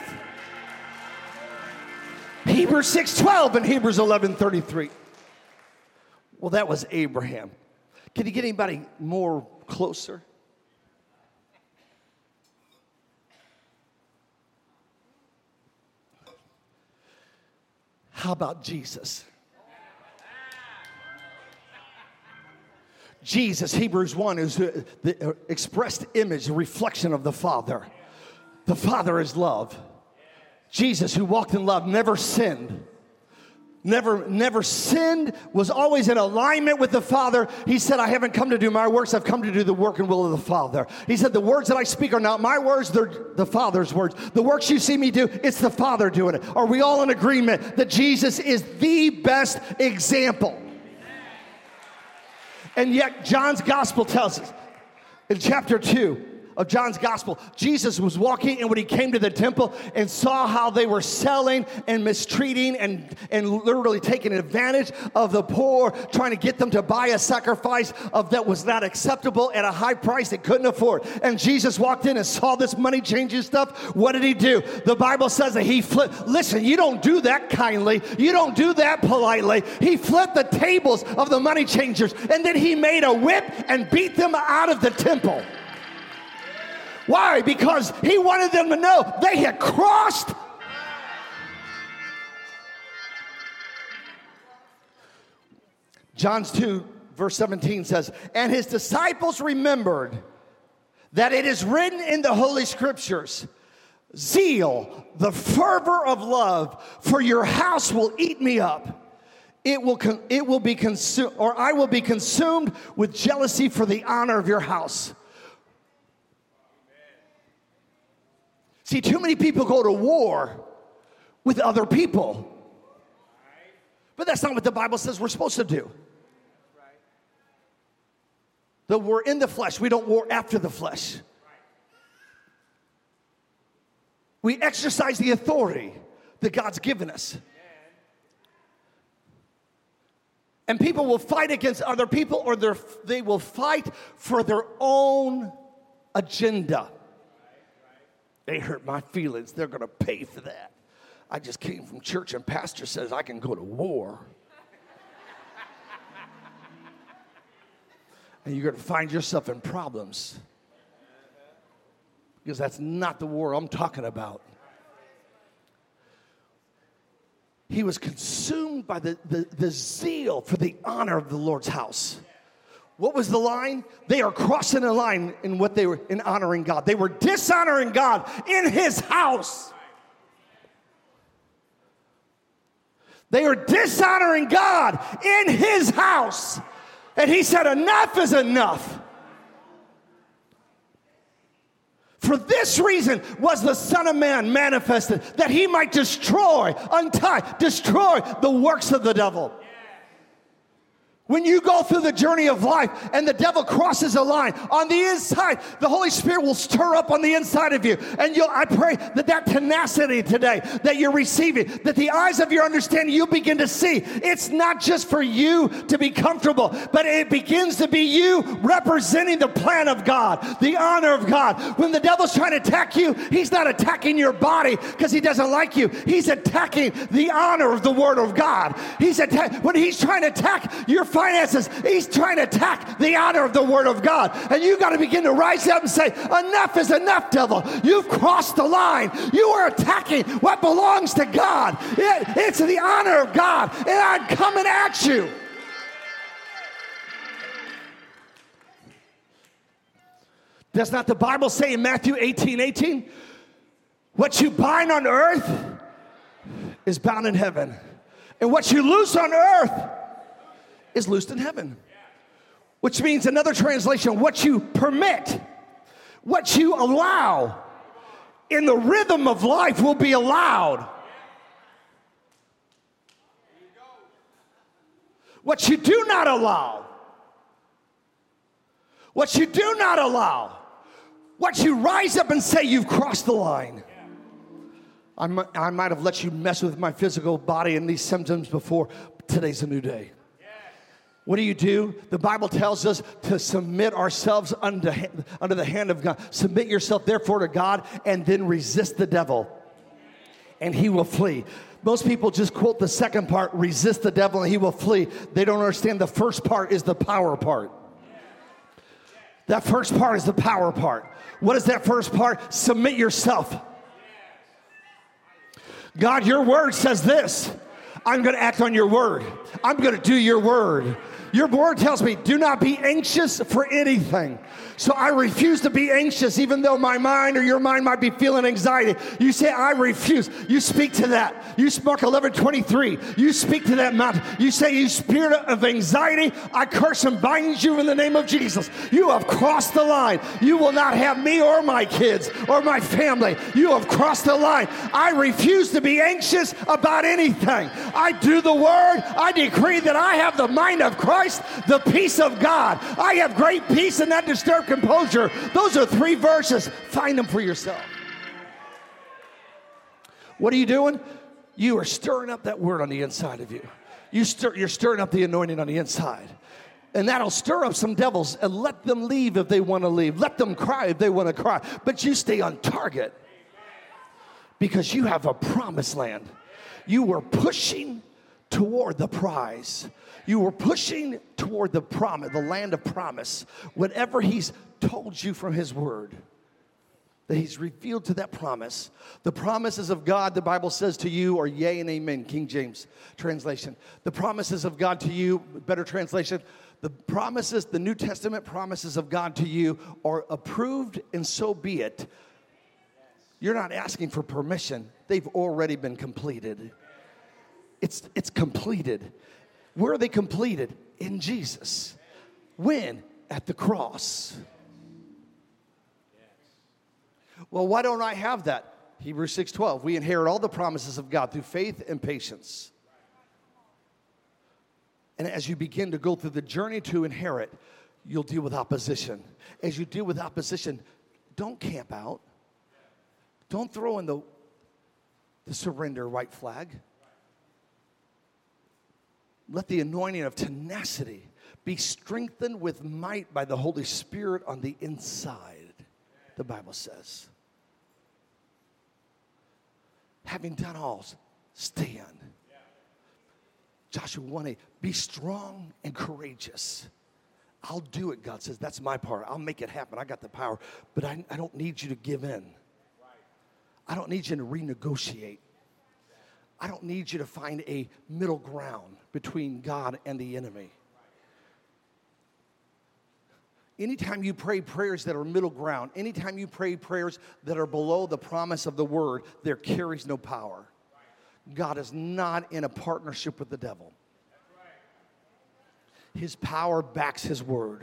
Hebrews 6:12 and Hebrews 11:33. Well, that was Abraham. Can you get anybody more closer? How about Jesus? Jesus, Hebrews 1, is the expressed image, reflection of the Father. The Father is love. Jesus, who walked in love, never sinned. Never sinned, was always in alignment with the Father. He said, I haven't come to do my works, I've come to do the work and will of the Father. He said, the words that I speak are not my words, they're the Father's words. The works you see me do, it's the Father doing it. Are we all in agreement that Jesus is the best example? And yet John's gospel tells us, in chapter 2 of John's gospel, Jesus was walking, and when he came to the temple and saw how they were selling and mistreating and literally taking advantage of the poor, trying to get them to buy a sacrifice that was not acceptable at a high price they couldn't afford. And Jesus walked in and saw this money changing stuff. What did he do? The Bible says that he flipped. Listen, you don't do that kindly. You don't do that politely. He flipped the tables of the money changers, and then he made a whip and beat them out of the temple. Why? Because he wanted them to know they had crossed. John 2, verse 17 says, and his disciples remembered that it is written in the Holy Scriptures, zeal, the fervor of love for your house will eat me up. It will be consumed, or I will be consumed with jealousy for the honor of your house. See, too many people go to war with other people. But that's not what the Bible says we're supposed to do. Though we're in the flesh, we don't war after the flesh. We exercise the authority that God's given us. And people will fight against other people, or they will fight for their own agenda. They hurt my feelings. They're going to pay for that. I just came from church and pastor says I can go to war. And you're going to find yourself in problems. Because that's not the war I'm talking about. He was consumed by the zeal for the honor of the Lord's house. What was the line? They are crossing a line in what they were in honoring God. They were dishonoring God in his house. They were dishonoring God in his house. And he said, enough is enough. For this reason was the Son of Man manifested, that he might destroy the works of the devil. When you go through the journey of life and the devil crosses a line, on the inside, the Holy Spirit will stir up on the inside of you. And I pray that tenacity today that you're receiving, that the eyes of your understanding, you begin to see. It's not just for you to be comfortable, but it begins to be you representing the plan of God, the honor of God. When the devil's trying to attack you, he's not attacking your body because he doesn't like you. He's attacking the honor of the Word of God. When he's trying to attack your finances, he's trying to attack the honor of the Word of God. And you got to begin to rise up and say, enough is enough, devil. You've crossed the line. You are attacking what belongs to God. It's the honor of God, and I'm coming at you. Does not the Bible say in Matthew 18:18, what you bind on earth is bound in heaven, and what you loose on earth is loosed in heaven? Which means, another translation, what you permit, what you allow in the rhythm of life will be allowed. What you do not allow, what you do not allow, what you rise up and say, you've crossed the line. I might have let you mess with my physical body and these symptoms before. Today's a new day. What do? The Bible tells us to submit ourselves under the hand of God. Submit yourself, therefore, to God, and then resist the devil, and he will flee. Most people just quote the second part, resist the devil, and he will flee. They don't understand the first part is the power part. That first part is the power part. What is that first part? Submit yourself. God, your word says this. I'm going to act on your word. I'm going to do your word. Your word tells me, do not be anxious for anything. So I refuse to be anxious, even though my mind or your mind might be feeling anxiety. You say, I refuse. You speak to that. You Mark 11:23. You speak to that mountain. You say, you spirit of anxiety, I curse and bind you in the name of Jesus. You have crossed the line. You will not have me or my kids or my family. You have crossed the line. I refuse to be anxious about anything. I do the word. I decree that I have the mind of Christ, the peace of God. I have great peace and not disturbed composure. Those are 3 verses. Find them for yourself. What are you doing? You are stirring up that word on the inside of you. You're stirring up the anointing on the inside. And that'll stir up some devils and let them leave if they want to leave. Let them cry if they want to cry. But you stay on target because you have a promised land. You were pushing toward the prize. You were pushing toward the promise, the land of promise. Whatever he's told you from his word, that he's revealed to that promise. The promises of God, the Bible says to you, are yea and amen, King James translation. The promises of God to you, better translation, the promises, the New Testament promises of God to you are approved, and so be it. You're not asking for permission. They've already been completed. It's completed. Where are they completed? In Jesus. When? At the cross. Well, why don't I have that? Hebrews 6:12. We inherit all the promises of God through faith and patience. And as you begin to go through the journey to inherit, you'll deal with opposition. As you deal with opposition, don't camp out. Don't throw in the surrender white flag. Let the anointing of tenacity be strengthened with might by the Holy Spirit on the inside, the Bible says. Having done all, stand. Joshua 1:8, be strong and courageous. I'll do it, God says. That's my part. I'll make it happen. I got the power. But I don't need you to give in. I don't need you to renegotiate. I don't need you to find a middle ground between God and the enemy. Anytime you pray prayers that are middle ground, anytime you pray prayers that are below the promise of the word, there carries no power. God is not in a partnership with the devil. His power backs his word.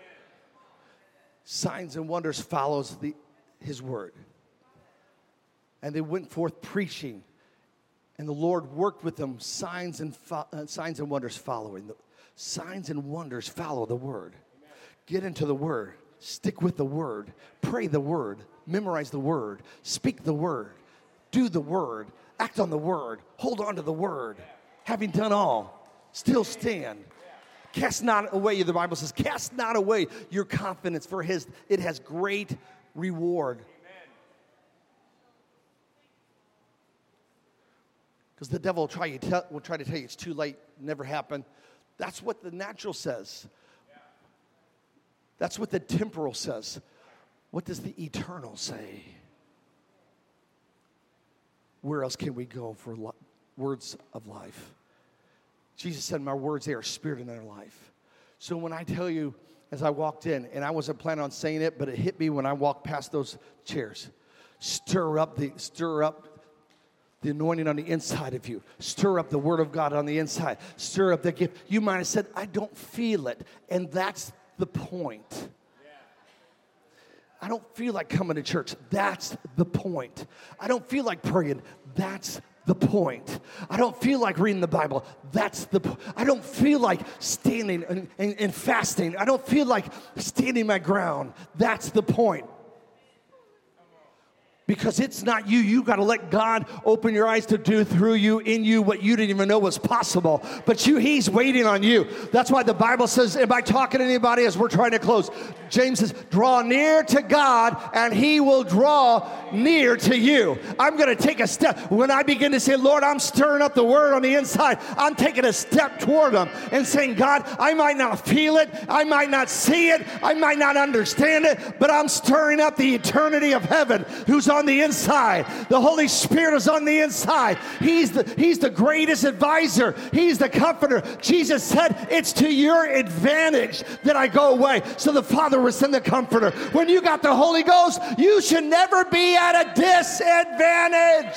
Signs and wonders follows his word. And they went forth preaching, and the Lord worked with them, signs and wonders following. The signs and wonders follow the word. Get into the word. Stick with the word. Pray the word. Memorize the word. Speak the word. Do the word. Act on the word. Hold on to the word. Having done all, still stand. Cast not away, the Bible says, cast not away your confidence, for it has great reward. Because the devil will try to tell you it's too late, never happened. That's what the natural says. That's what the temporal says. What does the eternal say? Where else can we go for words of life? Jesus said, my words, they are spirit and they are life. So when I tell you, as I walked in, and I wasn't planning on saying it, but it hit me when I walked past those chairs. Stir up the anointing on the inside of you. Stir up the word of God on the inside. Stir up the gift. You might have said, I don't feel it. And that's the point. I don't feel like coming to church. That's the point. I don't feel like praying. That's the point. I don't feel like reading the Bible. That's the point. I don't feel like standing and fasting. I don't feel like standing my ground. That's the point. Because it's not you. You got to let God open your eyes to do through you, in you, what you didn't even know was possible. But he's waiting on you. That's why the Bible says, am I talking to anybody as we're trying to close? James says, draw near to God and he will draw near to you. I'm going to take a step. When I begin to say, Lord, I'm stirring up the word on the inside, I'm taking a step toward him and saying, God, I might not feel it. I might not see it. I might not understand it, but I'm stirring up the eternity of heaven who's on on the inside. The Holy Spirit is on the inside. He's the greatest advisor. He's the comforter. Jesus said, it's to your advantage that I go away. So the Father will send the comforter. When you got the Holy Ghost, you should never be at a disadvantage.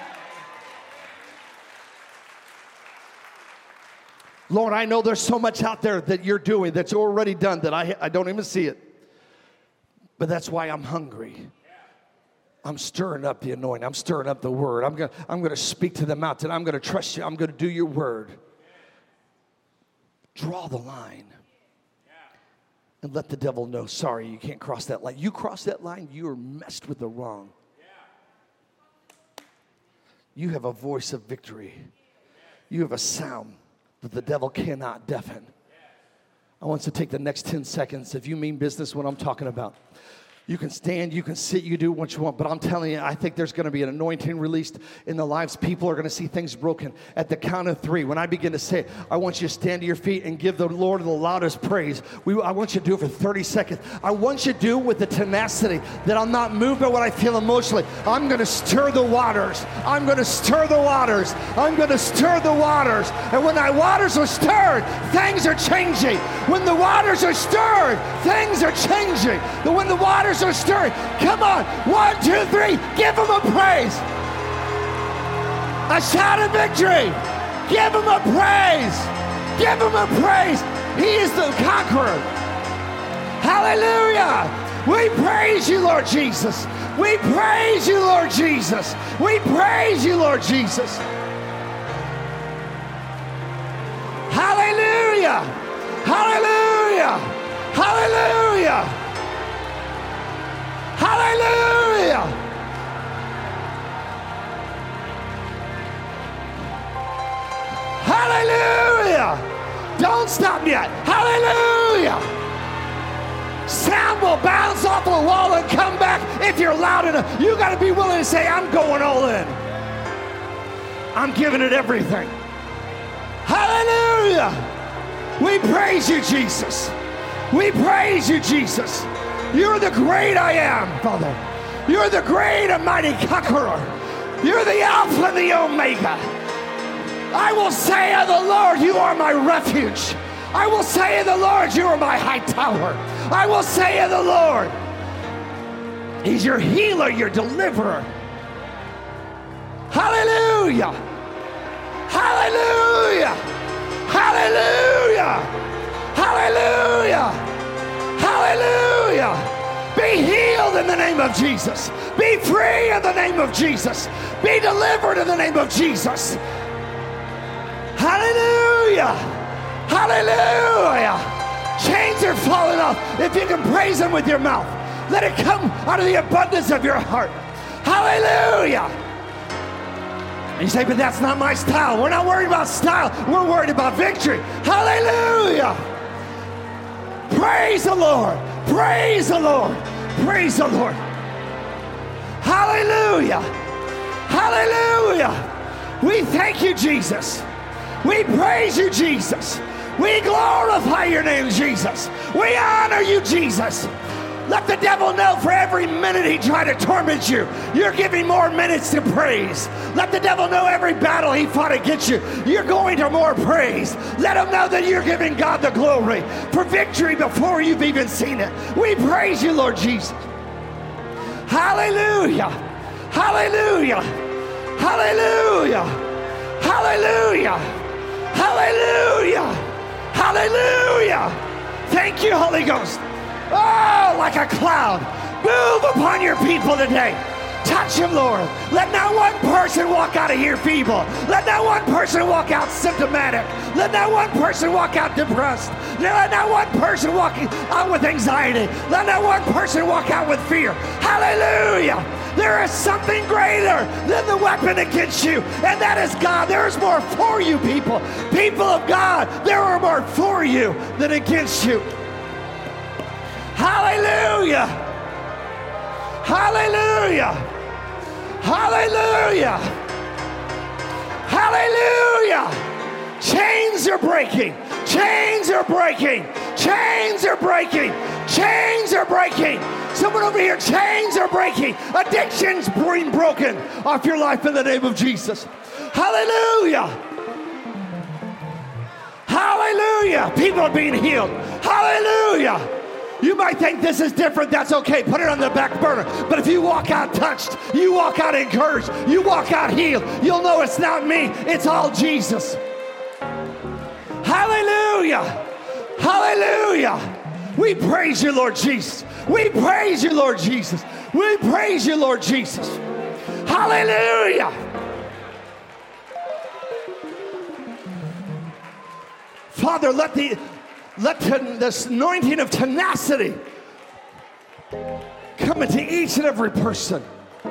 Lord, I know there's so much out there that you're doing that's already done that I don't even see it. But that's why I'm hungry. I'm stirring up the anointing. I'm stirring up the word. I'm going to speak to the mountain. I'm going to trust you. I'm going to do your word. Draw the line. And let the devil know, sorry, you can't cross that line. You cross that line, you are messed with the wrong. You have a voice of victory. You have a sound that the devil cannot deafen. I want you to take the next 10 seconds. If you mean business, what I'm talking about. You can stand, you can sit, you do what you want, but I'm telling you, I think there's going to be an anointing released in the lives. People are going to see things broken at the count of 3. When I begin to say it, I want you to stand to your feet and give the Lord the loudest praise. I want you to do it for 30 seconds. I want you to do it with the tenacity that I'm not moved by what I feel emotionally. I'm going to stir the waters. I'm going to stir the waters. I'm going to stir the waters. And when the waters are stirred, things are changing. When the waters are stirred, things are changing. When the waters are stirring, come on, 1, 2, 3, give him a praise. A shout of victory. Give him a praise. Give him a praise. He is the conqueror. Hallelujah. We praise you, Lord Jesus. We praise you, Lord Jesus. We praise you, Lord Jesus. Hallelujah. Hallelujah. Hallelujah. Hallelujah! Hallelujah! Don't stop yet. Hallelujah! Sound will bounce off the wall and come back if you're loud enough. You got to be willing to say, I'm going all in. I'm giving it everything. Hallelujah! We praise you, Jesus. We praise you, Jesus. You're the great I am, Father. You're the great and mighty conqueror. You're the Alpha and the Omega. I will say of the Lord, you are my refuge. I will say of the Lord, you are my high tower. I will say of the Lord, he's your healer, your deliverer. Hallelujah. Hallelujah. Hallelujah. Hallelujah. Hallelujah. Be healed in the name of Jesus. Be free in the name of Jesus. Be delivered in the name of Jesus. Hallelujah. Hallelujah. Chains are falling off. If you can praise him with your mouth, let it come out of the abundance of your heart. Hallelujah. And you say, but that's not my style. We're not worried about style. We're worried about victory. Hallelujah. Praise the Lord. Praise the Lord. Praise the Lord. Hallelujah. Hallelujah. We thank you, Jesus. We praise you, Jesus. We glorify your name, Jesus. We honor you, Jesus. Let the devil know for every minute he tried to torment you, you're giving more minutes to praise. Let the devil know every battle he fought against you, you're going to more praise. Let him know that you're giving God the glory for victory before you've even seen it. We praise you, Lord Jesus. Hallelujah. Hallelujah. Hallelujah. Hallelujah. Hallelujah. Hallelujah. Thank you, Holy Ghost. Oh, like a cloud. Move upon your people today. Touch him, Lord. Let not one person walk out of here feeble. Let not one person walk out symptomatic. Let not one person walk out depressed. Let not one person walk out with anxiety. Let not one person walk out with fear. Hallelujah. There is something greater than the weapon against you, and that is God. There is more for you, people. People of God, there are more for you than against you. Hallelujah. Hallelujah. Hallelujah. Hallelujah. Chains are breaking. Chains are breaking. Chains are breaking. Chains are breaking. Someone over here, chains are breaking. Addictions being broken off your life in the name of Jesus. Hallelujah. Hallelujah. People are being healed. Hallelujah. You might think this is different. That's okay. Put it on the back burner. But if you walk out touched, you walk out encouraged, you walk out healed, you'll know it's not me. It's all Jesus. Hallelujah. Hallelujah. We praise you, Lord Jesus. We praise you, Lord Jesus. We praise you, Lord Jesus. Hallelujah. Father, let this anointing of tenacity come into each and every person.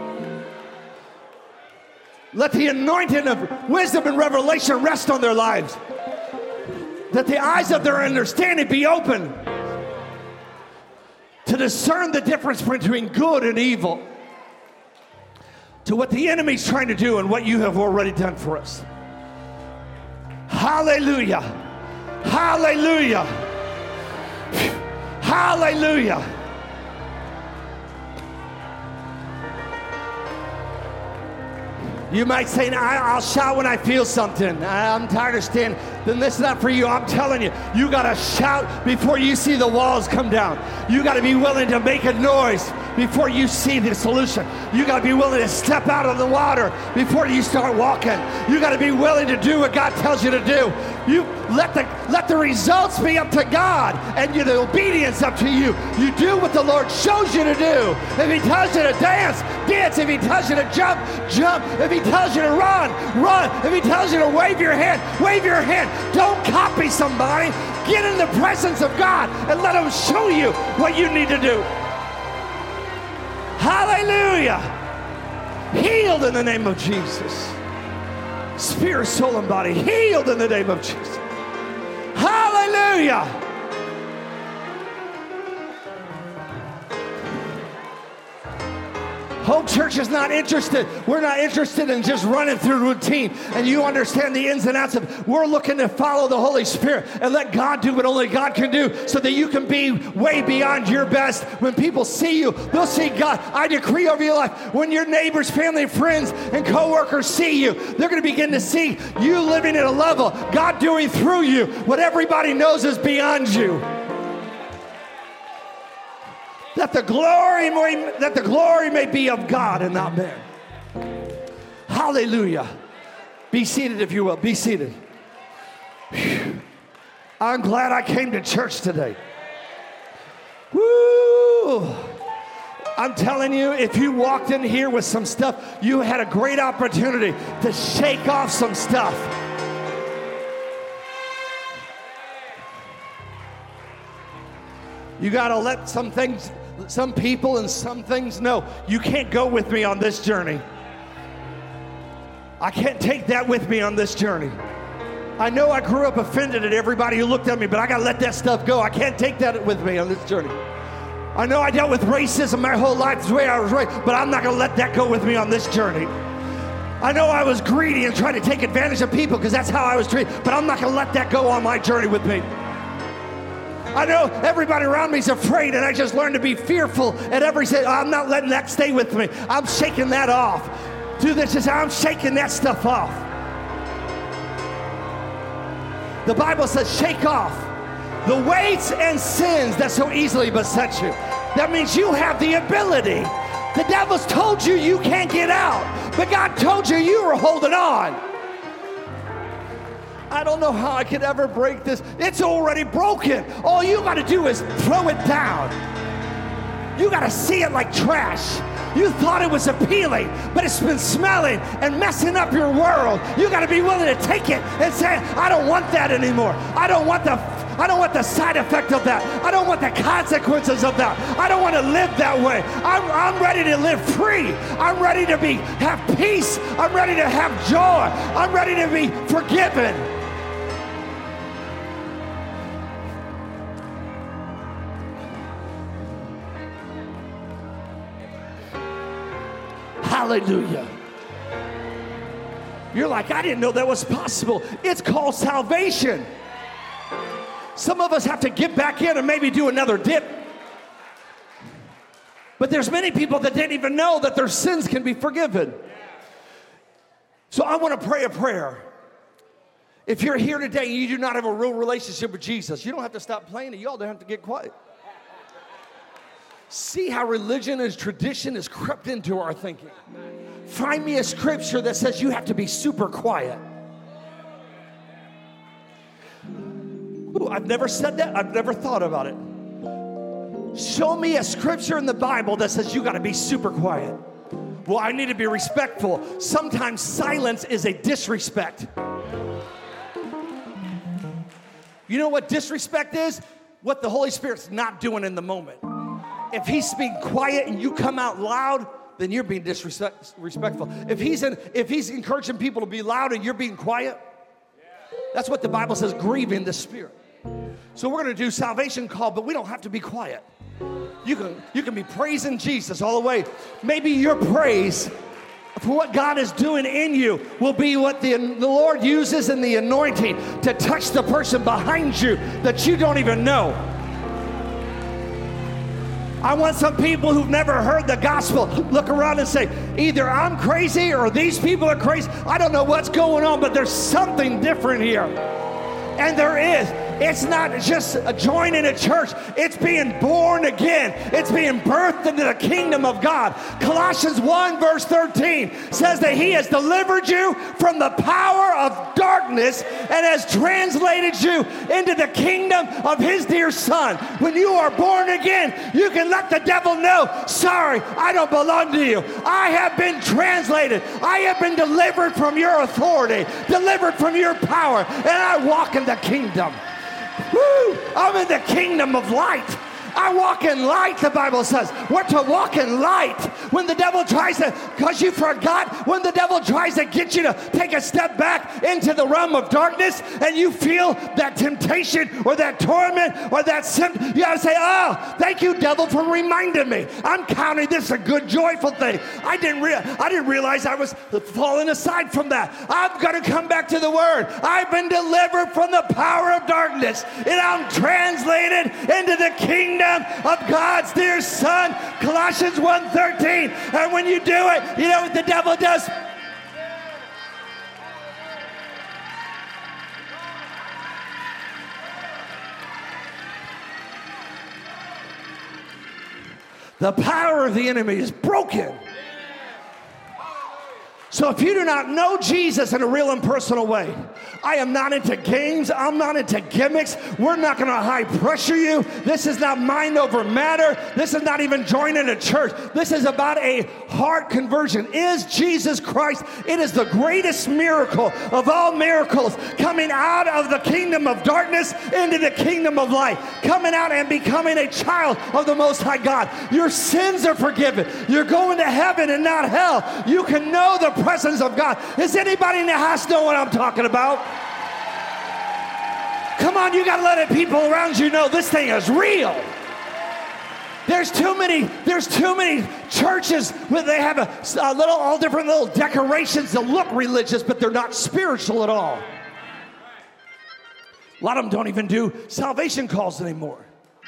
Let the anointing of wisdom and revelation rest on their lives. That the eyes of their understanding be open to discern the difference between good and evil, to what the enemy's trying to do and what you have already done for us. Hallelujah. Hallelujah. Hallelujah. You might say, I'll shout when I feel something. I'm tired of standing. Then this is not for you. I'm telling you, you got to shout before you see the walls come down. You got to be willing to make a noise before you see the solution. You got to be willing to step out of the water before you start walking. You got to be willing to do what God tells you to do. You let the results be up to God, and the obedience up to you. You do what the Lord shows you to do. If He tells you to dance, dance. If He tells you to jump, jump. If He tells you to run, run. If He tells you to wave your hand, wave your hand. Don't copy somebody. Get in the presence of God and let Him show you what you need to do. Hallelujah. Healed in the name of Jesus. Spirit, soul, and body healed in the name of Jesus. Hallelujah. Hope Church is not interested. We're not interested in just running through routine. And you understand the ins and outs of. We're looking to follow the Holy Spirit and let God do what only God can do, so that you can be way beyond your best. When people see you, they'll see God. I decree over your life, when your neighbors, family, friends, and co-workers see you, they're going to begin to see you living at a level, God doing through you what everybody knows is beyond you. That the glory may be of God and not man. Hallelujah. Be seated, if you will. Be seated. Whew. I'm glad I came to church today. Woo! I'm telling you, if you walked in here with some stuff, you had a great opportunity to shake off some stuff. You got to let some people and some things know, you can't go with me on this journey. I can't take that with me on this journey. I know I grew up offended at everybody who looked at me, but I got to let that stuff go. I can't take that with me on this journey. I know I dealt with racism my whole life, the way I was raised, but I'm not going to let that go with me on this journey. I know I was greedy and tried to take advantage of people because that's how I was treated, but I'm not going to let that go on my journey with me. I know everybody around me is afraid, and I just learned to be fearful at every say. I'm not letting that stay with me. I'm shaking that off. Do this, I'm shaking that stuff off. The Bible says, shake off the weights and sins that so easily beset you. That means you have the ability. The devil's told you you can't get out, but God told you you were holding on. I don't know how I could ever break this. It's already broken. All you got to do is throw it down. You got to see it like trash. You thought it was appealing, but it's been smelling and messing up your world. You got to be willing to take it and say, I don't want that anymore. I don't want the side effect of that. I don't want the consequences of that. I don't want to live that way. I'm ready to live free. I'm ready to have peace. I'm ready to have joy. I'm ready to be forgiven. Hallelujah. You're like, I didn't know that was possible. It's called salvation. Some of us have to get back in and maybe do another dip. But there's many people that didn't even know that their sins can be forgiven. So I want to pray a prayer. If you're here today and you do not have a real relationship with Jesus, you don't have to stop playing it. You all don't have to get quiet. See how religion and tradition has crept into our thinking. Find me a scripture that says you have to be super quiet. Ooh, I've never said that. I've never thought about it. Show me a scripture in the Bible that says you got to be super quiet. Well, I need to be respectful. Sometimes silence is a disrespect. You know what disrespect is? What the Holy Spirit's not doing in the moment. If he's being quiet and you come out loud, then you're being disrespectful. If he's encouraging people to be loud and you're being quiet, that's what the Bible says, grieving the Spirit. So we're going to do salvation call, but we don't have to be quiet. You can be praising Jesus all the way. Maybe your praise for what God is doing in you will be what the Lord uses in the anointing to touch the person behind you that you don't even know. I want some people who've never heard the gospel look around and say, either I'm crazy or these people are crazy. I don't know what's going on, but there's something different here. And there is. It's not just joining a church. It's being born again. It's being birthed into the kingdom of God. Colossians 1 verse 13 says that he has delivered you from the power of darkness and has translated you into the kingdom of his dear Son. When you are born again, you can let the devil know, sorry, I don't belong to you. I have been translated. I have been delivered from your authority, delivered from your power, and I walk in the kingdom. Woo! I'm in the kingdom of light. I walk in light, the Bible says. We're to walk in light. When the devil tries to, because you forgot, when the devil tries to get you to take a step back into the realm of darkness and you feel that temptation or that torment or that symptom, you gotta say, oh, thank you, devil, for reminding me. I'm counting this a good, joyful thing. I didn't realize I was falling aside from that. I'm gonna come back to the word. I've been delivered from the power of darkness and I'm translated into the kingdom of God's dear Son, Colossians 1:13. And when you do it, you know what the devil does? The power of the enemy is broken. So if you do not know Jesus in a real and personal way, I am not into games. I'm not into gimmicks. We're not going to high pressure you. This is not mind over matter. This is not even joining a church. This is about a heart conversion. Is Jesus Christ? It is the greatest miracle of all miracles, coming out of the kingdom of darkness into the kingdom of light, coming out and becoming a child of the Most High God. Your sins are forgiven. You're going to heaven and not hell. You can know the presence of God. Is anybody in the house know what I'm talking about? Come on, you gotta let it, people around you know this thing is real. There's too many churches where they have all different little decorations that look religious, but they're not spiritual at all. A lot of them don't even do salvation calls anymore.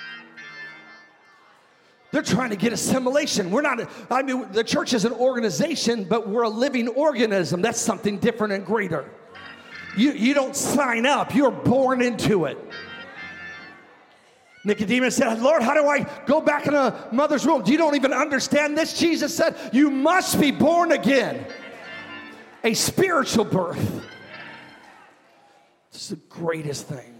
They're trying to get assimilation. The church is an organization, but we're a living organism. That's something different and greater. You don't sign up. You're born into it. Nicodemus said, Lord, how do I go back in a mother's womb? You don't even understand this. Jesus said, you must be born again. A spiritual birth. It's the greatest thing.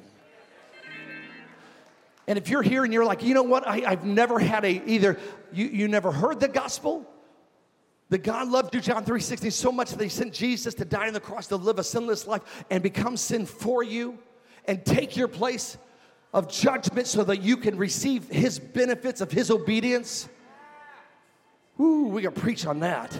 And if you're here and you're like, you know what, I've never had you never heard the gospel, that God loved you, John 3:16, so much that he sent Jesus to die on the cross to live a sinless life and become sin for you and take your place of judgment so that you can receive his benefits of his obedience. Ooh, we can preach on that.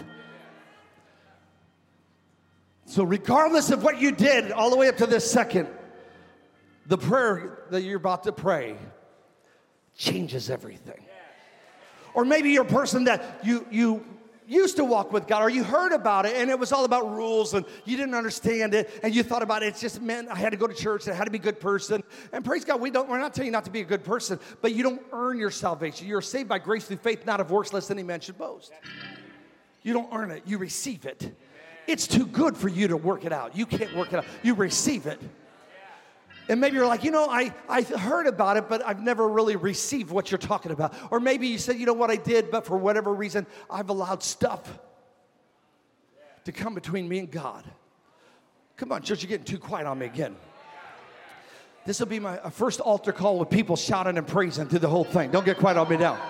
So regardless of what you did all the way up to this second, the prayer that you're about to pray changes everything. Or maybe you're a person that you used to walk with God, or you heard about it and it was all about rules and you didn't understand it and you thought about it, it's just meant I had to go to church and I had to be a good person. And praise God, we're not telling you not to be a good person, but you don't earn your salvation. You're saved by grace through faith, not of works, lest any man should boast. You don't earn it, you receive it. It's too good for you to work it out. You can't work it out. You receive it. And maybe you're like, I heard about it, but I've never really received what you're talking about. Or maybe you said, you know what, I did, but for whatever reason, I've allowed stuff to come between me and God. Come on, church, you're getting too quiet on me again. This will be my first altar call with people shouting and praising through the whole thing. Don't get quiet on me now.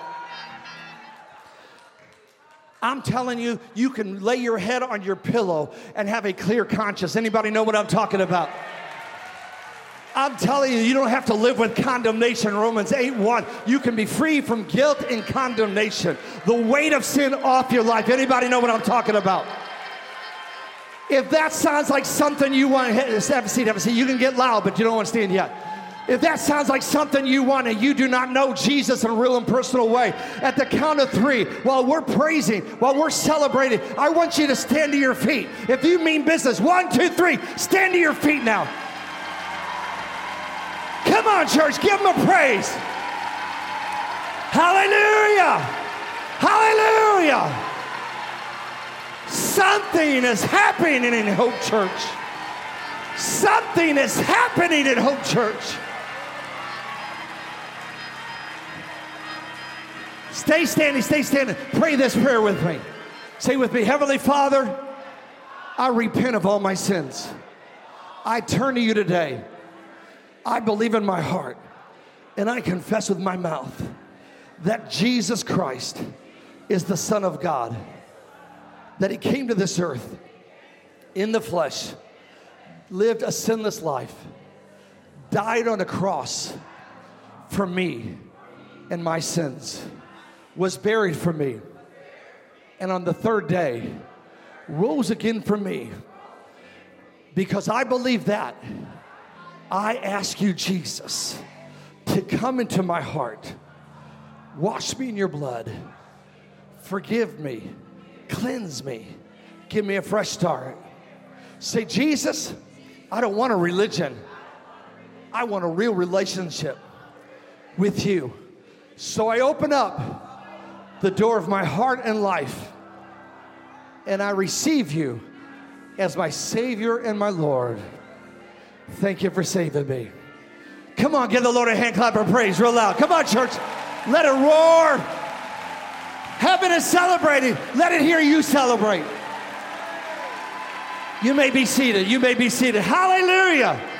I'm telling you, you can lay your head on your pillow and have a clear conscience. Anybody know what I'm talking about? I'm telling you, you don't have to live with condemnation. Romans 8:1. You can be free from guilt and condemnation. The weight of sin off your life. Anybody know what I'm talking about? If that sounds like something you want, have a seat. You can get loud, but you don't want to stand yet. If that sounds like something you want and you do not know Jesus in a real and personal way, at the count of 3, while we're praising, while we're celebrating, I want you to stand to your feet. If you mean business, 1, 2, 3, stand to your feet now. Come on, church, give him a praise. Hallelujah. Hallelujah. Something is happening in Hope Church. Something is happening in Hope Church. Stay standing, stay standing. Pray this prayer with me. Say with me, Heavenly Father, I repent of all my sins. I turn to you today. I believe in my heart and I confess with my mouth that Jesus Christ is the Son of God, that he came to this earth in the flesh, lived a sinless life, died on a cross for me and my sins, was buried for me, and on the 3rd day rose again for me. Because I believe that, I ask you, Jesus, to come into my heart, wash me in your blood, forgive me, cleanse me, give me a fresh start. Say, Jesus, I don't want a religion. I want a real relationship with you. So I open up the door of my heart and life, and I receive you as my Savior and my Lord. Thank you for saving me. Come on, give the Lord a hand clap of praise real loud. Come on, church. Let it roar. Heaven is celebrating. Let it hear you celebrate. You may be seated. You may be seated. Hallelujah.